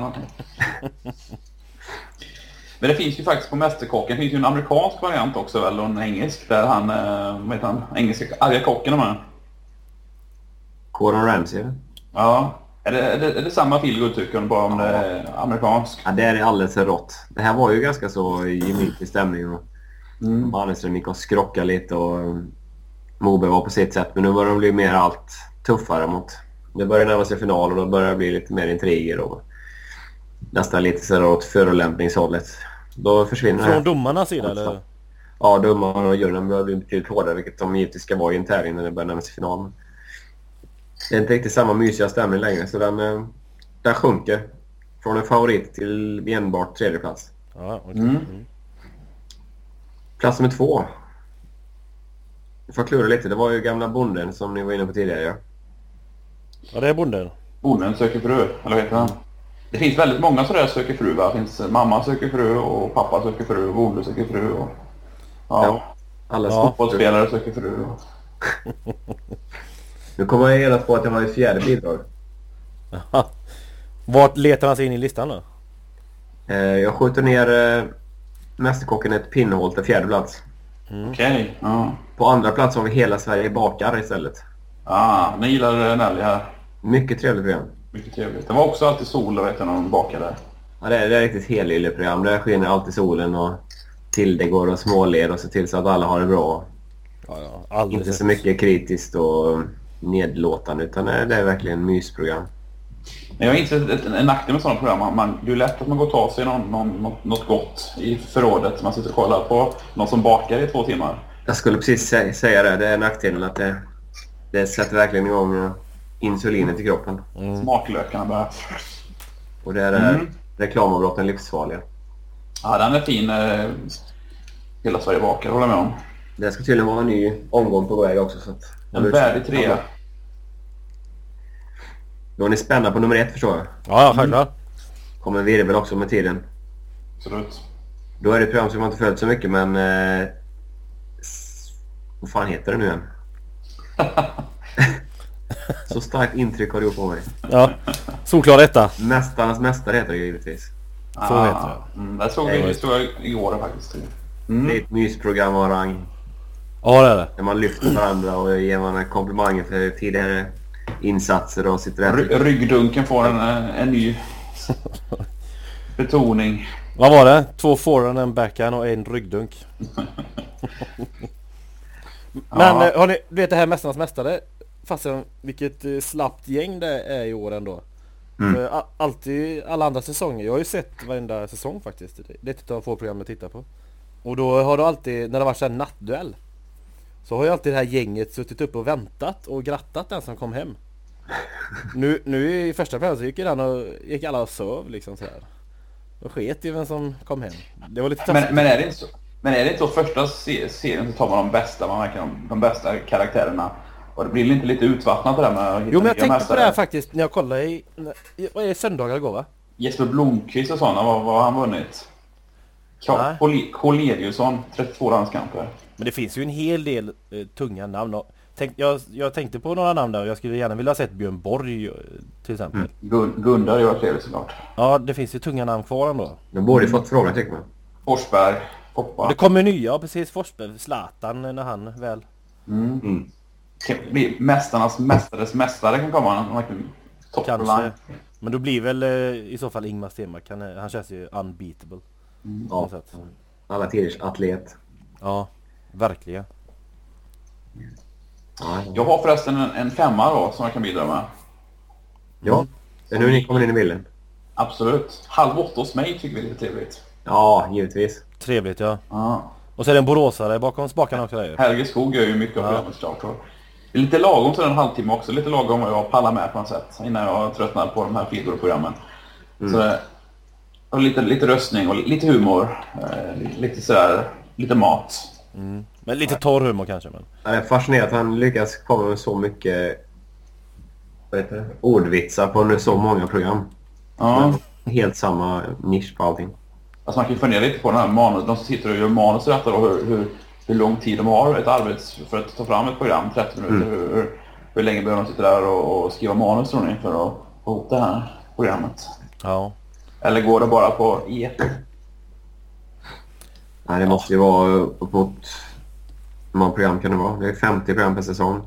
Men det finns ju faktiskt på Mästerkocken. Det finns ju en amerikansk variant också, eller en engelsk. Där han, eh, vad heter han? Engelska arga kocken är med. Gordon Ramsay. Ja. Är det, är det, är det samma feelgood tycker du, bara om det är amerikansk? Ja, det är alldeles för rått. Det här var ju ganska så gemytlig stämning. Och Mm. Mannerström gick och skrocka lite och Moberg var på sitt sätt. Men nu börjar de bli mer allt tuffare mot... Det börjar närma sig final och då börjar det bli lite mer intriger och nästan lite så åt förolämpningshållet. Då försvinner det Från här. domarnas sida eller? Ja, domarna och juryn börjar bli betydligt hårdare, vilket de givetvis ska vara i en tävling när det börjar närma sig finalen. Det är inte riktigt samma mysiga stämning längre, så den, eh, den sjunker från en favorit till enbart tredje plats. Ja, okej. Mm. Mm. Plats nummer två. Jag får klura lite. Det var ju gamla bonden som ni var inne på tidigare. Ja. Ja, det är bonden. Bonden söker fru, eller vad heter han? Det finns väldigt många sådär söker fru, va? Det finns mamma söker fru och pappa söker fru och bonde söker fru och... Ja. Ja. Alla Ja. Fotbollsspelare söker fru och... Nu kommer jag reda på att jag har ett fjärde bidrag. Vart letar han sig in i listan då? Eh, jag skjuter ner eh, Mästerkocken ett pinnhål till fjärde plats. Okej, ja. På andra plats har vi Hela Sverige bakar istället. Ah, ni gillar Nelly här. Mycket trevligt program. Mycket trevligt. Det var också alltid sol och vet jag när de bakade. Ja, det är, det är riktigt helylleprogram. Där skiner alltid solen och till det går och småler och ser till så att alla har det bra. Ja, ja, aldrig Inte sett. så mycket kritiskt och nedlåtande, utan det är, det är verkligen mysprogram. Men jag har insett ett- en nackdel med sådana program. Man, man, det är lätt att man går och tar sig någon, någon, något, något gott i förrådet. Man sitter och kollar på någon som bakar i två timmar. Jag skulle precis sä- säga det. Det är nackdelen att det, det sätter verkligen igång eh, insulinet i kroppen. Mm. Smaklökarna bara... Och det är mm. Mm. reklamavbrotten livsfarliga. Ja, den är fin. Eh, Hela Sverige bakar, håller jag med om. Det ska tydligen vara en ny omgång på väg också. Så att, En värdig trea. Då är ni spända på nummer ett, förstår jag. Ja, ja, självklart. Kommer virvel också med tiden. Absolut. Då är det ett program som jag inte följt så mycket, men... Eh, s- vad fan heter det nu igen? Så starkt intryck har det gjort på mig. Ja, solklar detta. Mästarnas mästare heter det givetvis. Så ah, heter det. Mm, det såg Nej, vi det stod jag igår faktiskt. Mm. Det är ett mysprogram av rang. Ja, det är det. När man lyfter varandra och ger varandra komplimanger för tidigare insatser och sitter där. Ry- ryggdunken får en, en ny betoning. Vad var det? Två forehand, en backhand och en ryggdunk. Men Ja. eh, har ni, du vet det här Mästarnas mästare, fastän vilket eh, slappt gäng det är i år ändå. Mm. För a- alltid alla andra säsonger, jag har ju sett varenda säsong faktiskt. Det är ett av få program jag tittar på. Och då har du alltid, när det var så här nattduell, så har ju alltid det här gänget suttit upp och väntat och grattat den som kom hem. Nu, nu i första programmet så gick ju den och gick alla och söv liksom så här. Och sket i vem som kom hem. Det var lite taskigt. Men, men är det inte så? Men är det inte så första se- serien så tar man de bästa, man verkar de, de bästa karaktärerna. Och det blir inte lite utvattnat det där med att hitta Jo, men jag nya tänkte på mästare? det här faktiskt när jag kollade i, i vad är det, söndagar igår va? Jesper Blomqvist och sådana, vad, vad har han vunnit? Nej. Col- Coleriusson, trettiotvå landskamper. Men det finns ju en hel del eh, tunga namn. Och tänk, jag, jag tänkte på några namn där och jag skulle gärna vilja ha sett Björn Borg eh, till exempel. Mm. Gun- Gundar är ju trevligt såklart. Ja, det finns ju tunga namn kvar ändå. De borde ju fått frågan tycker man. Forsberg, Hoppa. Det kommer nya, precis, Forsberg, Zlatan när han väl... Mm. Mm. Kan bli mästarnas mästares mästare kan komma. Han verkligen top Kanske. line. Men då blir väl eh, i så fall Ingmar Stenmark, han, är- han känns ju unbeatable. På Ja. något sätt. Alla tiders atlet. Ja, verkligen. Ja, Jag har förresten en, en femma då som jag kan bidra med. ja. Det är nu ni kommer in i bilden. Absolut. Halv åtta hos mig tycker vi är lite trevligt. Ja, givetvis. Trevligt, ja. Ja. Och så är det en boråsare bakom spakarna också där ju. Helge Skog gör ju mycket av Ja. programmet klart. Och det är lite lagom till en halvtimme också. Lite lagom vad jag pallar med på något sätt. Innan jag tröttnar på de här Feelgood-programmen. Mm. Så det, och lite, lite röstning och lite humor. Eh, lite sådär, lite mat. Mm. Men lite torr humor kanske, men... Ja, det är fascinerande att han lyckas komma med så mycket vad heter det? Ordvitsar på nu så många program. Ja. Helt samma nisch på allting. Alltså man kan ju fundera lite på den här manus, de som sitter och gör manus och detta då, hur, hur, hur lång tid de har ett arbete för att ta fram ett program, trettio minuter. Mm. Hur, hur, hur länge behöver de sitta där och, och skriva manus tror ni för att få ihop det här programmet? Ja. Eller går det bara på E? Nej, det måste ju vara uppåt... Hur många program kan det vara? Det är femtio program per säsong.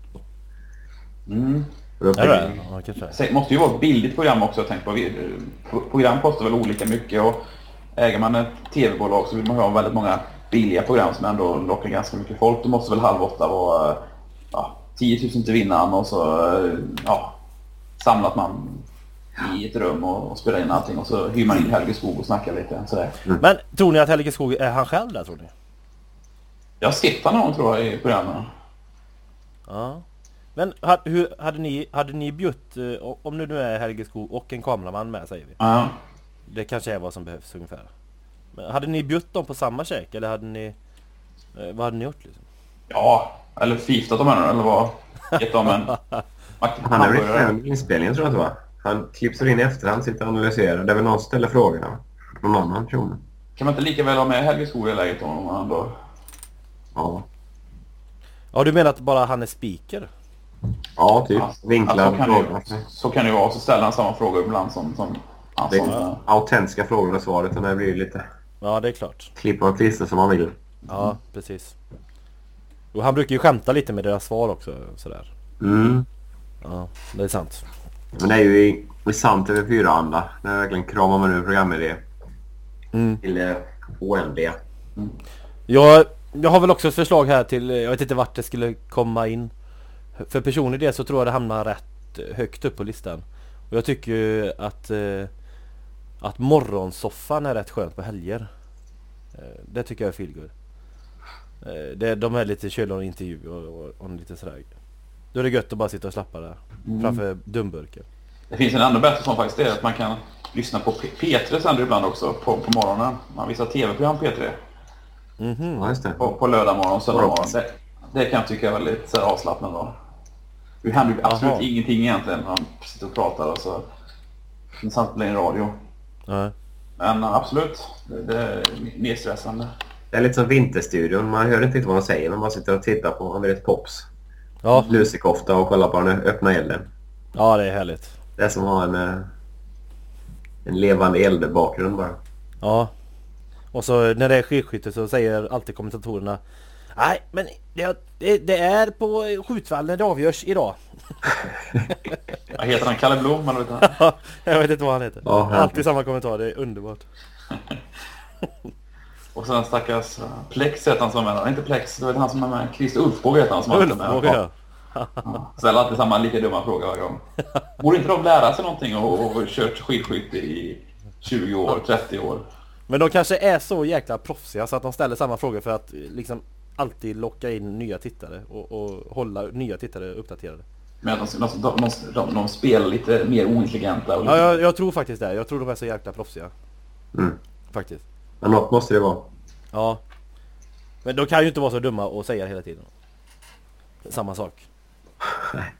Mm. Och då Är det? Ja, kanske. Det måste ju vara ett billigt program också, jag tänker på. Vi- Program kostar väl olika mycket och äger man ett tv-bolag så vill man ha väldigt många billiga program som ändå lockar ganska mycket folk. Då måste väl halv åtta vara ja, tio tusen till vinnaren och så ja, samlat man i ett rum och, och spelar in allting och så hyr man in Helge Skog och snackar lite sådär. Men tror ni att Helge Skog, är han själv där tror ni? Jag har sett honom någon tror jag i programmen. Ja. Men ha, hur, hade ni, hade ni bjudit, eh, om det nu är Helge Skog och en kameraman med säger vi. Ja. Det kanske är vad som behövs ungefär. Men hade ni bjudit dem på samma käk eller hade ni, eh, vad hade ni gjort liksom? Ja, eller fiftat dem ännu, eller vad? Gett dem en... Han är väl inte med i inspelningen tror jag inte va? Han klipper in i efterhand, sitter och analyserar. Det är väl någon som ställer frågorna. Någon annan person. Kan man inte lika väl ha med Helge Skog i läget om man ändå... Ja. Ja, du menar att bara han är speaker? Ja, typ. Ja, Vinklad så, kan fråga. det, så kan det ju vara. Så ställer han samma frågor ibland som, som han Det som... är eh, autentiska frågor och svaret. Och det blir lite Ja, det är klart. klippa och klistra som man vill. Ja, precis. Och han brukar ju skämta lite med deras svar också, sådär. Mm. Ja, det är sant. Men det är ju i, i sant T V fyra-anda. När verkligen kramar man ur programidé Mm. till det oändliga. Jag, jag har väl också ett förslag här till, jag vet inte vart det skulle komma in. För personer det så tror jag det hamnar rätt högt upp på listan. Och jag tycker ju att, eh, att morgonsoffan är rätt skönt på helger. Eh, det tycker jag är feelgood. Eh, det, de är lite köl och intervju och, och, och lite sådär. Då är det gött att bara sitta och slappa där framför dumburken. Det finns en ännu bättre som faktiskt är att man kan lyssna på P- P3 sänder ibland också på, på morgonen. Man visar tv-program P tre Mhm. Ja, just det. på, på lördag morgon, söndag Morgon. morgon. Det, det kan jag tycka är väldigt så här avslappnande då. Det händer ju absolut Aha. ingenting egentligen. Man sitter och pratar och så... Men samt blir en radio. Ja. Men absolut, det, det är nedstressande. Det är lite som Vinterstudion. Man hör inte riktigt vad de säger. Man bara sitter och tittar på en väldigt pops. Ja, Lusekofta och kollar på den öppna elden. ja, det är härligt. Det är som att ha en, eh, en levande eldbakgrund bara. Ja. Och så när det är skidskytte så säger alltid kommentatorerna Nej, men det, det, det är på skjutvallen det avgörs idag. Jag heter han Kalle Blom, eller vet du? Jag vet inte vad han heter. Ja, han- Alltid samma kommentar, det är underbart. Och sen stackars uh, Plex heter han som är med. Inte Plex, det var han som är med. Christer Ulfbåge heter han som alltid är med. Ulfbåge, ja. Ja. Ställer alltid samma lika dumma fråga varje gång. Borde inte de lära sig någonting och, och kört skidskytte i tjugo år, trettio år? Men de kanske är så jäkla proffsiga så att de ställer samma frågor för att liksom alltid locka in nya tittare och, och hålla nya tittare uppdaterade. Men de, de, de, de, de spelar lite mer ointelligenta. Och lite... Ja, jag, jag tror faktiskt det. Jag tror de är så jäkla proffsiga. Mm. Faktiskt. Men något måste det vara. Ja. Men de kan ju inte vara så dumma och säga det hela tiden. Samma sak. Nej.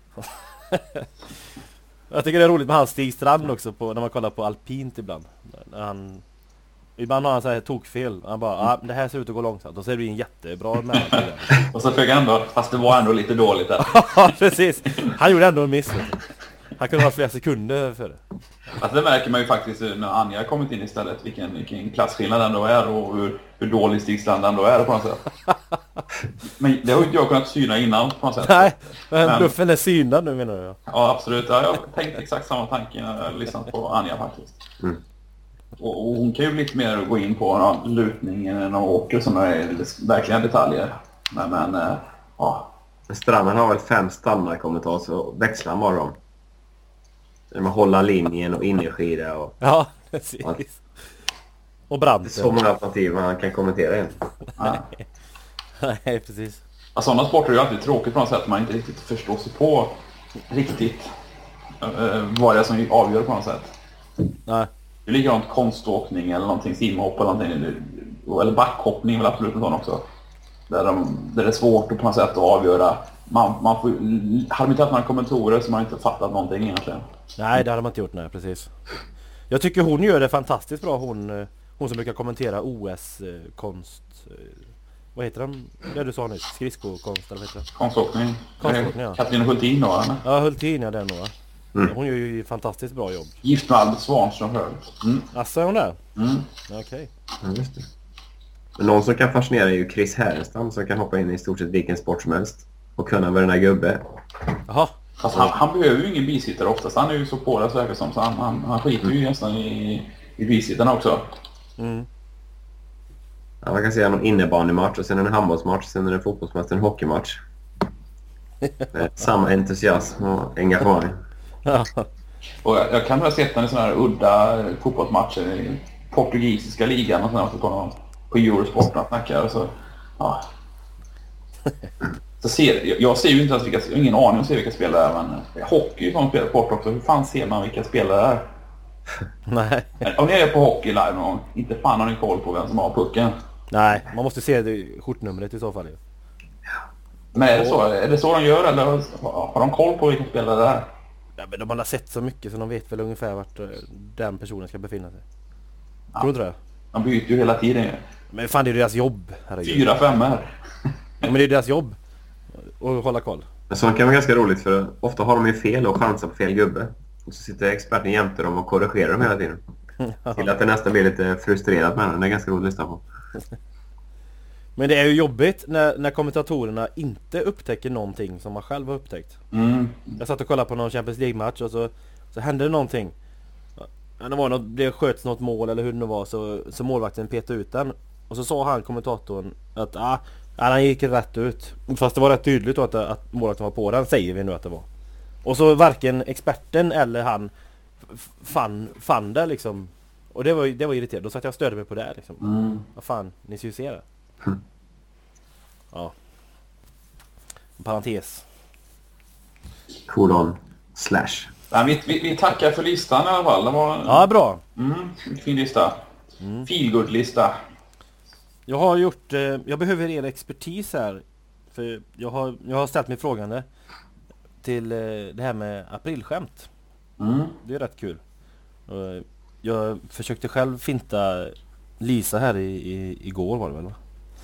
Jag tycker det är roligt med hans Stig Strand också på, när man kollar på alpint ibland. När han, ibland har han så här tokfel. Han bara, ah, det här ser ut att gå långsamt. Då ser det bli en jättebra mellan. Och så fick han ändå, fast det var ändå lite dåligt där. Ja, precis. Han gjorde ändå en miss. Han kunde ha flera sekunder för det. Alltså det märker man ju faktiskt när Anja har kommit in istället. Vilken, vilken klassskillnad ändå är och hur, hur dålig Stig Strand ändå är på något sätt. Men det har ju inte jag kunnat syna innan på något sätt. Nej, men, Men- bluffen är synad nu menar jag. Ja, absolut. Ja, jag har tänkt exakt samma tanke när jag har lyssnat på Anja faktiskt. Mm. Och, och hon kan ju lite mer gå in på ja, lutningen och åker som är verkligen detaljer. Men, men äh, ja. Stranden har väl fem standardkommentarer så växlar man dem. När man håller linjen och innerskida och Ja, precis. Ja. Och det är så Branten. många alternativ man kan kommentera in. ja. Nej, precis. Ja, sådana sporter är ju alltid tråkigt på något sätt. Man inte riktigt förstår sig på riktigt äh, vad det är som avgör på något sätt. Nej. Det är likadant konståkning eller någonting, simhopp eller någonting. Eller backhoppning väl absolut en sån också. Där, de, där det är svårt att på något sätt att avgöra. Man, man får, hade man inte haft några kommentarer så man inte fattat någonting egentligen. Nej, det hade man inte gjort, nej, precis. Jag tycker hon gör det fantastiskt bra, hon, hon som brukar kommentera O S-konst. Vad heter den? Det du sa nu, skridskokonst eller vad heter det? Konståkning. Konståkning, ja. Katarina Hultin då, eller? Ja, Hultin, ja, den nog. Mm. Hon gör ju fantastiskt bra jobb. Gift med Albert Svanström förut. Mm. Asså, är hon där? Mm. Okej. Ja, just det. Men någon som kan fascinera är ju Chris Härenstam som kan hoppa in i stort sett vilken sport som helst. Och kunna varenda gubbe. Jaha. Fast han, han behöver ju ingen bisittare oftast. Han är ju så på det så verkar som. Så han, han, han skiter ju nästan i, i bisittarna också. Mm. Ja, man kan säga någon innebandymatch och sen en handbollsmatch, sen en fotbollsmatch, en hockeymatch. Med samma entusiasm och engagemang. Ja. Och jag, jag kan ha sett den i sådana här udda fotbollsmatcher i portugisiska ligan och sådär på, på, på Eurosport när snackar och så. Ja. Så ser, jag, jag ser ju inte ens vilka, jag har ingen aning om se vilka spelare det är, men hockey är som spelar sport också. Hur fan ser man vilka spelare det är? Nej. Men om ni är på hockey live någon gång, inte fan har ni koll på vem som har pucken. Nej, man måste se det skjortnumret i så fall ju. Men är det så, är det så de gör eller har de koll på vilka spelare det är? Ja, men de har sett så mycket så de vet väl ungefär vart eh, den personen ska befinna sig. Ja. Tror du inte det? De byter ju hela tiden ju. Men fan, det är deras jobb, herregud. Fyra, fem här. Ja, men det är deras jobb att hålla koll. Men sånt kan vara ganska roligt för ofta har de ju fel och chansar på fel gubbe. Och så sitter experten jämte dem och korrigerar dem hela tiden. Till att det nästan blir lite frustrerat med dem. Det är ganska roligt att lyssna på. Men det är ju jobbigt när, när kommentatorerna inte upptäcker någonting som man själv har upptäckt. Mm. Jag satt och kollade på någon Champions League-match och så, så hände det någonting. Ja, det var något, det sköts något mål eller hur det nu var, så, så målvakten petade ut den. Och så sa han, kommentatorn, att ah, han gick rätt ut. Fast det var rätt tydligt då att, att målvakten var på den, säger vi nu att det var. Och så varken experten eller han f- fann, fann det liksom. Och det var, det var irriterande. Då satt jag och stödde mig på det liksom. Mm. Vad fan, ni ska ju se det. Mm. Ja. En parentes. Kolon slash. Nej, vi, vi, vi tackar för listan i alla fall. Det var Ja, bra. mm, en fin lista. Mm. Feelgood-lista. Jag har gjort, eh, jag behöver er expertis här. För jag har, jag har ställt mig frågande till eh, det här med aprilskämt. Mm. Det är rätt kul. Och jag försökte själv finta Lisa här i, i, igår var det väl, va?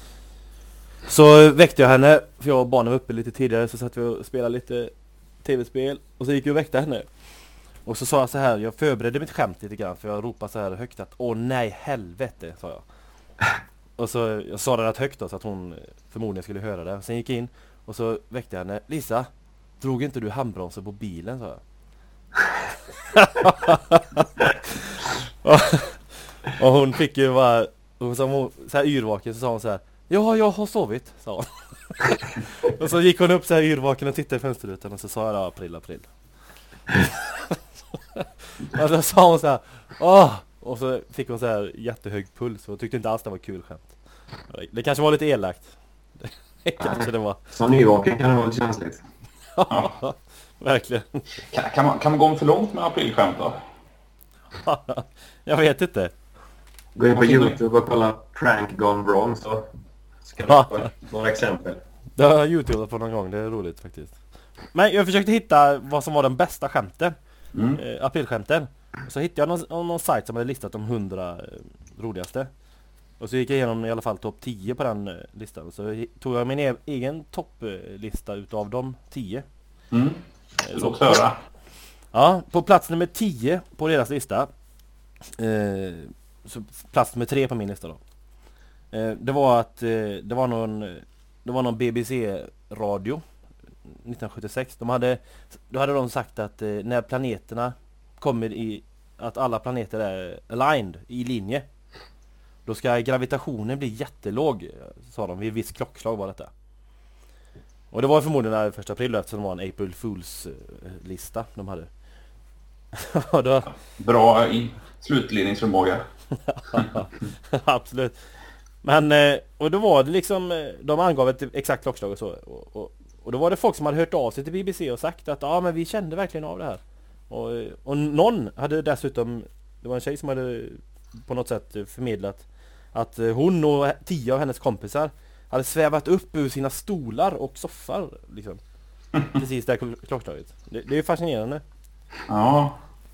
Så väckte jag henne, för jag och barnen var uppe lite tidigare, så satt vi och spelade lite tv-spel. Och så gick jag och väckte henne. Och så sa jag så här, jag förberedde mitt skämt lite grann, för jag ropade så här högt att åh nej, helvete, sa jag. Och så jag sa det rätt högt då, så att hon förmodligen skulle höra det. Sen gick jag in och så väckte jag henne. Lisa, drog inte du handbromsen på bilen, sa jag. och, och hon fick ju bara, hon sa hon, så här yrvaken, så sa hon så här: ja, jag har sovit, sa hon. Och så gick hon upp så här yrvaken och tittade i fönsterrutan och så sa jag: ja, april, april. Och då sa hon så här: åh! Och så fick hon så här jättehög puls och tyckte inte alls det var kul skämt. Det kanske var lite elakt. Det kanske det var. Som nyvaken kan det vara lite känsligt. Ja, verkligen. Kan, kan, man, kan man gå för långt med aprilskämt då? Jag vet inte. Gå in på YouTube och kolla Prank Gone Wrong, så ska du få några exempel. Det har jag YouTubeat på någon gång, det är roligt faktiskt. Men jag försökte hitta vad som var den bästa skämten. Mm. Eh, aprilskämten. Så hittade jag någon, någon sajt som hade listat de hundra eh, roligaste. Och så gick jag igenom i alla fall topp tio på den eh, listan. Så tog jag min e egen topplista utav de tio. Mm. Eh, så, höra. Ja, på plats nummer tio på deras lista. Eh, så plats nummer tre på min lista då. Eh, det var att eh, det var någon det var någon B B C-radio nittonhundrasjuttiosex. De hade, då hade de sagt att eh, när planeterna kommer i, att alla planeter är aligned, i linje, då ska gravitationen bli jättelåg, sa de, vid viss klockslag var detta. Och det var förmodligen den första april, eftersom det var en April Fools lista de hade. Och då... Bra in slutledningsförmåga. Absolut. Men, och då var det liksom, de angav ett exakt klockslag och så. Och, och, och då var det folk som hade hört av sig till B B C och sagt att ja, men vi kände verkligen av det här. Och, och någon hade dessutom, det var en tjej som hade på något sätt förmedlat att hon och tio av hennes kompisar hade svävat upp ur sina stolar och soffar liksom. Precis där klockslaget. Det, det är ju fascinerande. Ja.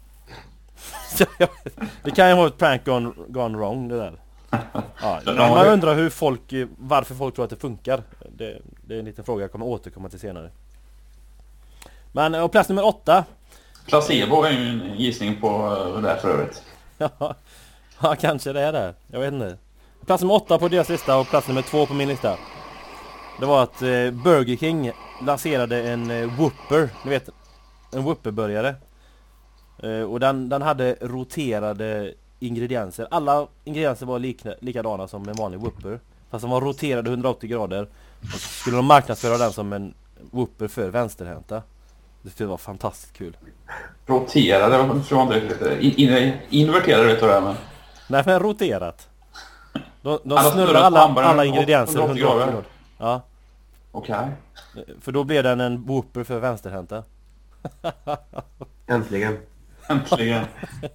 Det kan ju vara ett prank gone, gone wrong det där. Ja, man undrar hur folk, varför folk tror att det funkar. Det, det är en liten fråga jag kommer återkomma till senare. Men och plats nummer åtta. Placebo är ju en gissning på det här för övrigt. Ja, ja, kanske det är det. Jag vet inte. Plats nummer åtta på deras lista och plats nummer två på min lista. Det var att eh, Burger King lanserade en eh, Whopper. Ni vet, en Whopper-burgare. Eh, och den, den hade roterade ingredienser. Alla ingredienser var likna, likadana som en vanlig Whopper. Fast de var roterade hundraåttio grader. Och så skulle de marknadsföra den som en Whopper för vänsterhänta. Det skulle vara fantastiskt kul. Roterade, jag tror inte riktigt. In, in, inverterade vet du det, men... Nej, men roterat. De, de alla snurrar alla, alla ingredienser hundraåttio grader. Ja. Okej. Okay. För då blev den en Whopper för vänsterhänta. Äntligen. Äntligen.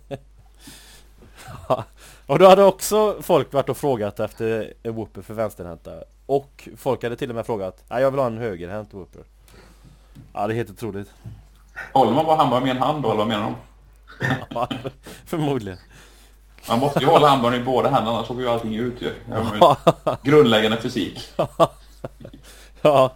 Ja. Och då hade också folk varit och frågat efter en Whopper för vänsterhänta. Och folk hade till och med frågat: nej, jag vill ha en högerhänt Whopper. Ja, det är helt otroligt. Håller man bara hamburgaren med en hand då, eller vad menar de? Ja, förmodligen. Man måste ju hålla hamburgaren i båda händerna, annars såg ju allting ut ju. Grundläggande fysik. Ja.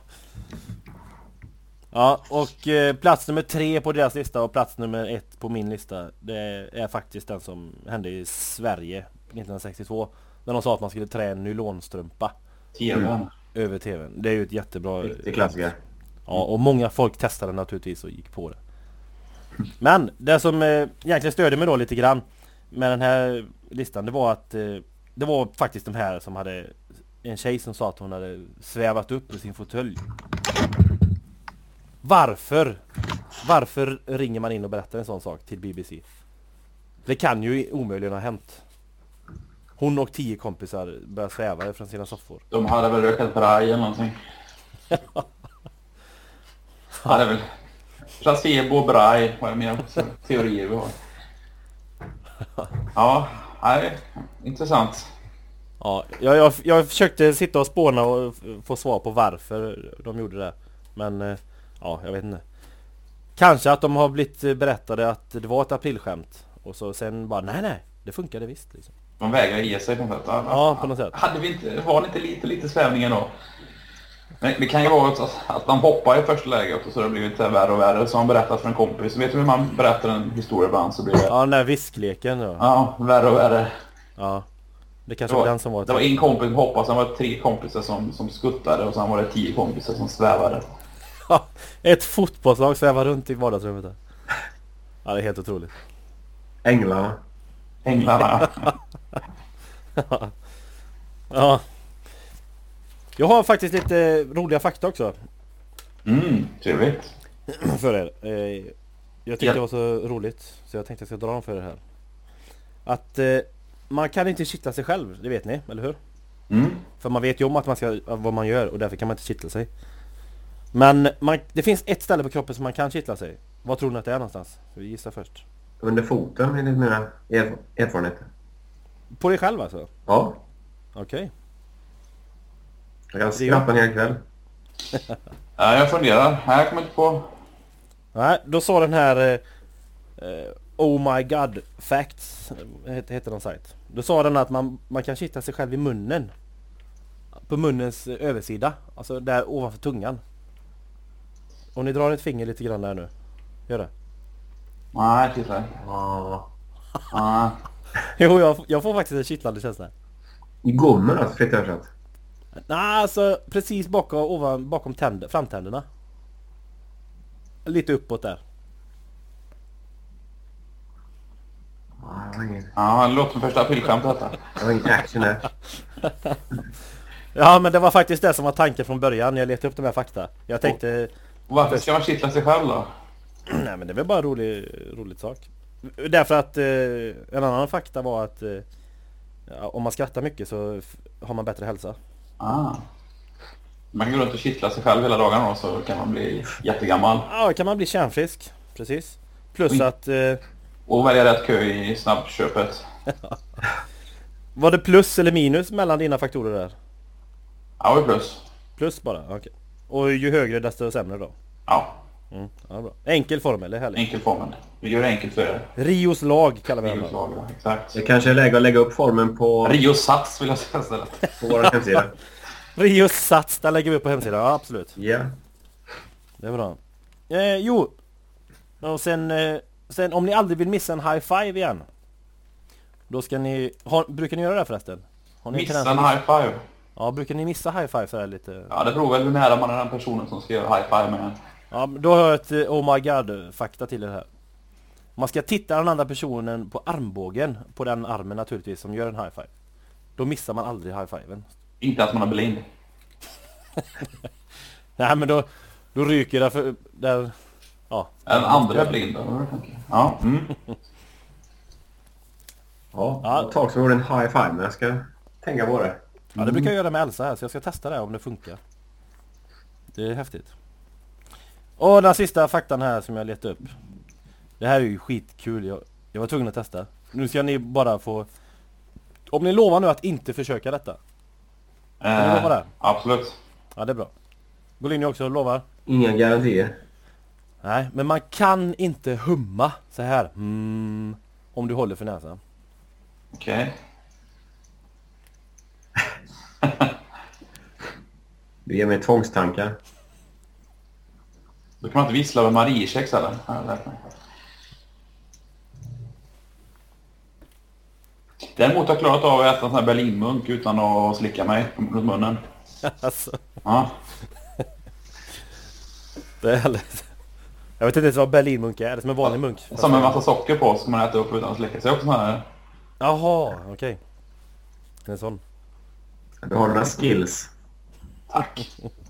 Ja, och eh, plats nummer tre på deras lista och plats nummer ett på min lista, det är faktiskt den som hände i Sverige nittonhundrasextiotvå. När de sa att man skulle trä en nylonstrumpa. T V:n. Mm. Över tvn. Det är ju ett jättebra... Det är klassiker. Ja, och många folk testade naturligtvis och gick på det. Men det som eh, egentligen stödde mig då lite grann med den här listan, det var att eh, det var faktiskt de här som hade en tjej som sa att hon hade svävat upp i sin fåtölj. Varför? Varför ringer man in och berättar en sån sak till B B C? Det kan ju omöjligen ha hänt. Hon och tio kompisar började sväva från sina soffor. De hade väl rökat braj eller någonting. Ja, det är väl placebo och braj, vad är det mer teorier vi har. Ja, nej, intressant. Ja, jag, jag, jag försökte sitta och spåna och få svar på varför de gjorde det. Men ja, jag vet inte. Kanske att de har blivit berättade att det var ett aprilskämt. Och så sen bara, nej nej, det funkade visst liksom. De vägrar ge sig på något sätt. Ja, på något sätt. Hade vi inte, var det inte lite, lite svävningen då? Men det kan ju vara att, att man hoppar i första läget och så har det blivit värre och värre. Så man berättat för en kompis. Vet du hur man berättar en historia ibland så blir det... Ja, den där viskleken då. Ja, värre och värre. Ja. Det kanske Det var var, den som var... det var en kompis som hoppade, sen var det tre kompisar som, som skuttade och sen var det tio kompisar som svävade. Ett fotbollslag svävar runt i vardagsrummet där. Ja, det är helt otroligt. Änglarna. Änglarna. Ja. Jag har faktiskt lite roliga fakta också Mm, trevligt. för er. Eh, Jag tyckte Ja. det var så roligt så jag tänkte jag ska dra dem för er här. Att eh, man kan inte kittla sig själv, det vet ni, eller hur? Mm. För man vet ju om att man ska, vad man gör och därför kan man inte kittla sig. Men man, det finns ett ställe på kroppen som man kan kittla sig. Vad tror ni att det är någonstans? Vi gissar först. Under foten enligt mina erf- erfarenheter. På dig själv alltså? Ja, Okej. jag kan skrappa ner ikväll. Ja, jag funderar. Här kommer jag inte på. Nej, då sa den här eh, eh, Oh My God Facts heter, heter någon sajt. Då sa den att man, man kan kittla sig själv i munnen. På munnens eh, översida. Alltså där ovanför tungan. Om ni drar ett finger lite grann där nu. Gör det. Nej, titta. Ja. Ja. Jo, jag, jag får faktiskt en kittlande känsla. I gommen alltså, fritt översatt. Nej, alltså precis bakom, ovan, bakom tänder, framtänderna. Lite uppåt där. Ja, det var ingen, Ja, det låter som första aprilskämt detta. det var ingen action där. Ja, men det var faktiskt det som var tanken från början när jag letade upp de här fakta. Jag tänkte... Och varför ska man kittla sig själv då? Nej, men det var bara en rolig, rolig sak. Därför att eh, en annan fakta var att eh, ja, om man skrattar mycket så f- har man bättre hälsa. Ah. Man kan gå runt och kittla sig själv hela dagen och så kan man bli jättegammal. Ja, kan man bli kärnfrisk. Precis. Plus Oj. att... Eh, Och välja rätt kö i snabbköpet. var det plus eller minus mellan dina faktorer där? Ja, och plus. Plus bara, okej. Och ju högre desto sämre då. Ja, Mm, ja, bra. Enkel formel, det är härligt. enkel formen. Vi gör det enkelt för er. Rios lag kallar vi den. Rios lag, ja, exakt. Det kanske är läge att lägga upp formen på, Rios sats vill jag säga istället. på vår hemsida. Rios sats, där lägger vi upp på hemsidan. Ja, absolut. Ja. Det är bra. Eh, jo. Och sen, eh, sen om ni aldrig vill missa en high five igen. Då ska ni... Har, brukar ni göra det förresten? Har ni Missa tendens en att- high five. Ja, brukar ni missa high five så här lite? Ja, det beror väl hur nära man är den personen som ska göra high five med en. Ja, men då har jag ett eh, oh my god fakta till er här. Man ska titta den andra personen på armbågen. På den armen naturligtvis som gör en high five. Då missar man aldrig high fiven. Inte att man är blind. Nej, men då, då ryker det för... Där, ja. Den andra är blind då. Ja, mm. Ja, det Ja. var ett tag som jag gjorde en high five, men jag ska tänka på det. Ja, det brukar jag göra med Elsa här, så jag ska testa det om det funkar. Det är häftigt. Och den sista faktan här som jag letade upp. Det här är ju skitkul, jag, jag var tvungen att testa. Nu ska ni bara få... Om ni lovar nu att inte försöka detta. Kan du lova det? Absolut. Ja, det är bra. Golini också lovar. Inga garantier. Nej, men man kan inte humma så här. Mm, om du håller för näsan. Okej. Du ger mig tvångstankar. Då kan man inte vissla med Mariekex eller? Ja, jag lärt mig. Däremot har jag klarat av att äta en sån här Berlinmunk utan att slicka mig runt munnen. Alltså, Ja. det är härligt. Jag vet inte ens vad Berlinmunk är. Det är som en vanlig munk. Som en massa socker på så kan man äta upp utan att slicka sig. Också sån här. Jaha, okej. En sån. Du har dina skills. Tack.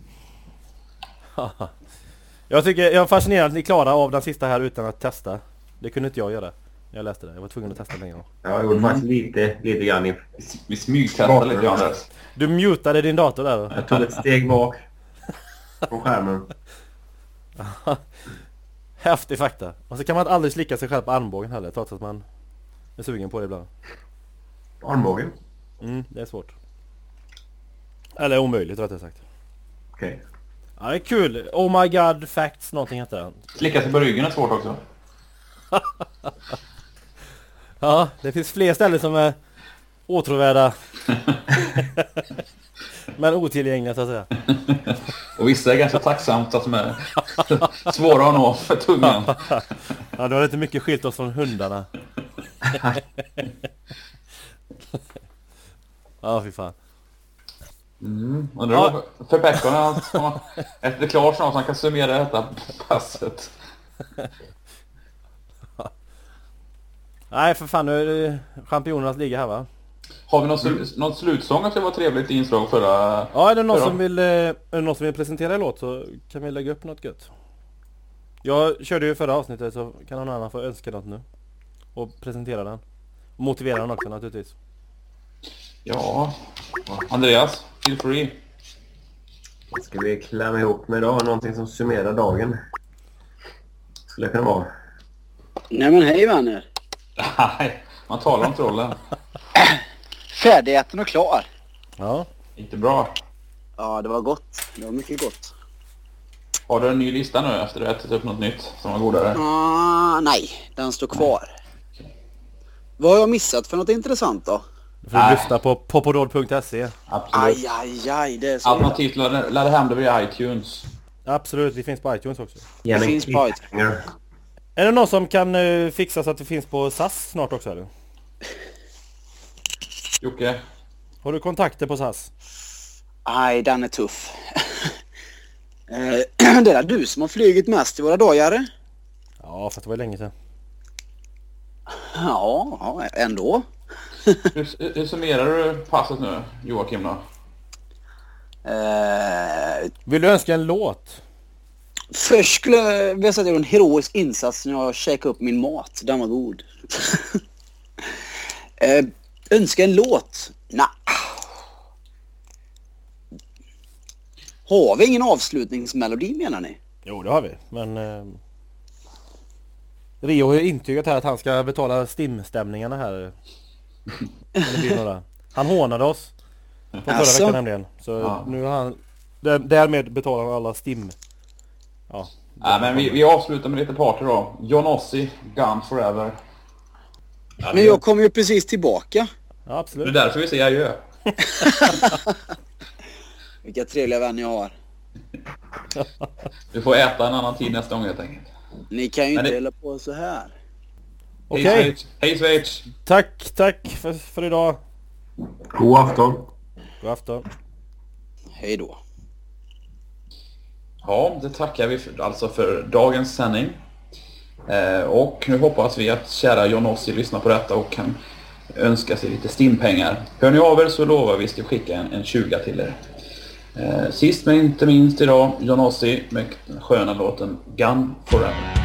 Jag tycker jag är fascinerad att ni klarar av den sista här utan att testa. Det kunde inte jag göra. Jag läste det. Jag var tvungen att testa länge. Ja, jag gjorde faktiskt lite, lite grann i... Vi smygtestar lite grann där. Du mutade din dator där då? Jag tog ett steg bak på skärmen. Häftig fakta. Och så kan man aldrig slicka sig själv på armbågen heller, trots att man är sugen på det ibland. Armbågen? Mm, det är svårt. Eller omöjligt, rättare sagt. Okej. Ja, det är kul. Oh my god facts, någonting heter den. Slicka sig på ryggen är svårt också. Ja, det finns fler ställen som är åtråvärda. Men otillgängliga så att säga. Och vissa är ganska tacksamt att de är svåra att nå för tungan. Ja, det var lite mycket skilt oss från hundarna. Ja, fy fan. Mm. Undrar ja. för Pekkonen efter klart så han kan summera detta passet. Nej, för fan, nu är det championernas liga här, va? Har vi någon, mm. någon slutsång att det var trevligt inslag förra... Ja, är det någon, förra? som vill, är det någon som vill presentera en låt så kan vi lägga upp något gött. Jag körde ju förra avsnittet så kan någon annan få önska något nu. Och presentera den. Och motivera den också naturligtvis. Ja, Andreas, feel free. Ska vi klämma ihop med idag någonting som summerar dagen? Skulle det kunna vara. Nej men hej vänner. Nej, man talar om trollen. Färdigäten och klar. Ja. Inte bra. Ja, det var gott. Det var mycket gott. Har du en ny lista nu efter att du ätit upp något nytt som var godare? Ah, nej, den står kvar. Vad har jag missat för något intressant då? Du får lyssna på popodod punkt se. Absolut. Aj, aj, aj, det är så. Alternativt ladda hem det via iTunes. Absolut, vi finns på iTunes också. Det finns på iTunes. Är det någon som kan uh, fixa så att det finns på S A S snart också, eller? Jocke? Har du kontakter på S A S? Aj, den är tuff. Det är du som har flygit mest i våra dagar. Ja, för det var länge sedan. Ja, ja ändå. hur, hur summerar du passet nu, Joakim då? Uh, Vill du önska en låt? Först skulle jag vilja säga att det var en heroisk insats när jag käkade upp min mat. Den var god. uh, önska en låt? Nej. Har vi ingen avslutningsmelodi menar ni? Jo, det har vi. Men eh, Rio har ju intygat här att han ska betala stimstämningarna här. Eller blir några. Han hånade oss på förra Asså? veckan nämligen. Så Ja. nu har han där, därmed betalar han alla stim. Ja. Nej, men vi, vi avslutar med lite party då. John Ossie, Gone Forever. Ja, Men jag kom ju precis tillbaka. Ja, det är absolut. därför vi säger adjö. Vilka trevliga vänner jag har. Du får äta en annan tid nästa gång helt enkelt. Ni kan ju Men inte det- hålla på så här. Okej. Hej Schweiz. Hej Schweiz. Tack, tack för, för idag. God afton. God afton. Hej då. Ja, det tackar vi för, alltså för dagens sändning. Eh, och nu hoppas vi att kära John Ossie lyssnar på detta och kan önska sig lite stimpengar. Hör ni av er så lovar vi att skicka en, en tjuga till er. Eh, sist men inte minst idag, John Ossie med den sköna låten Gone Forever.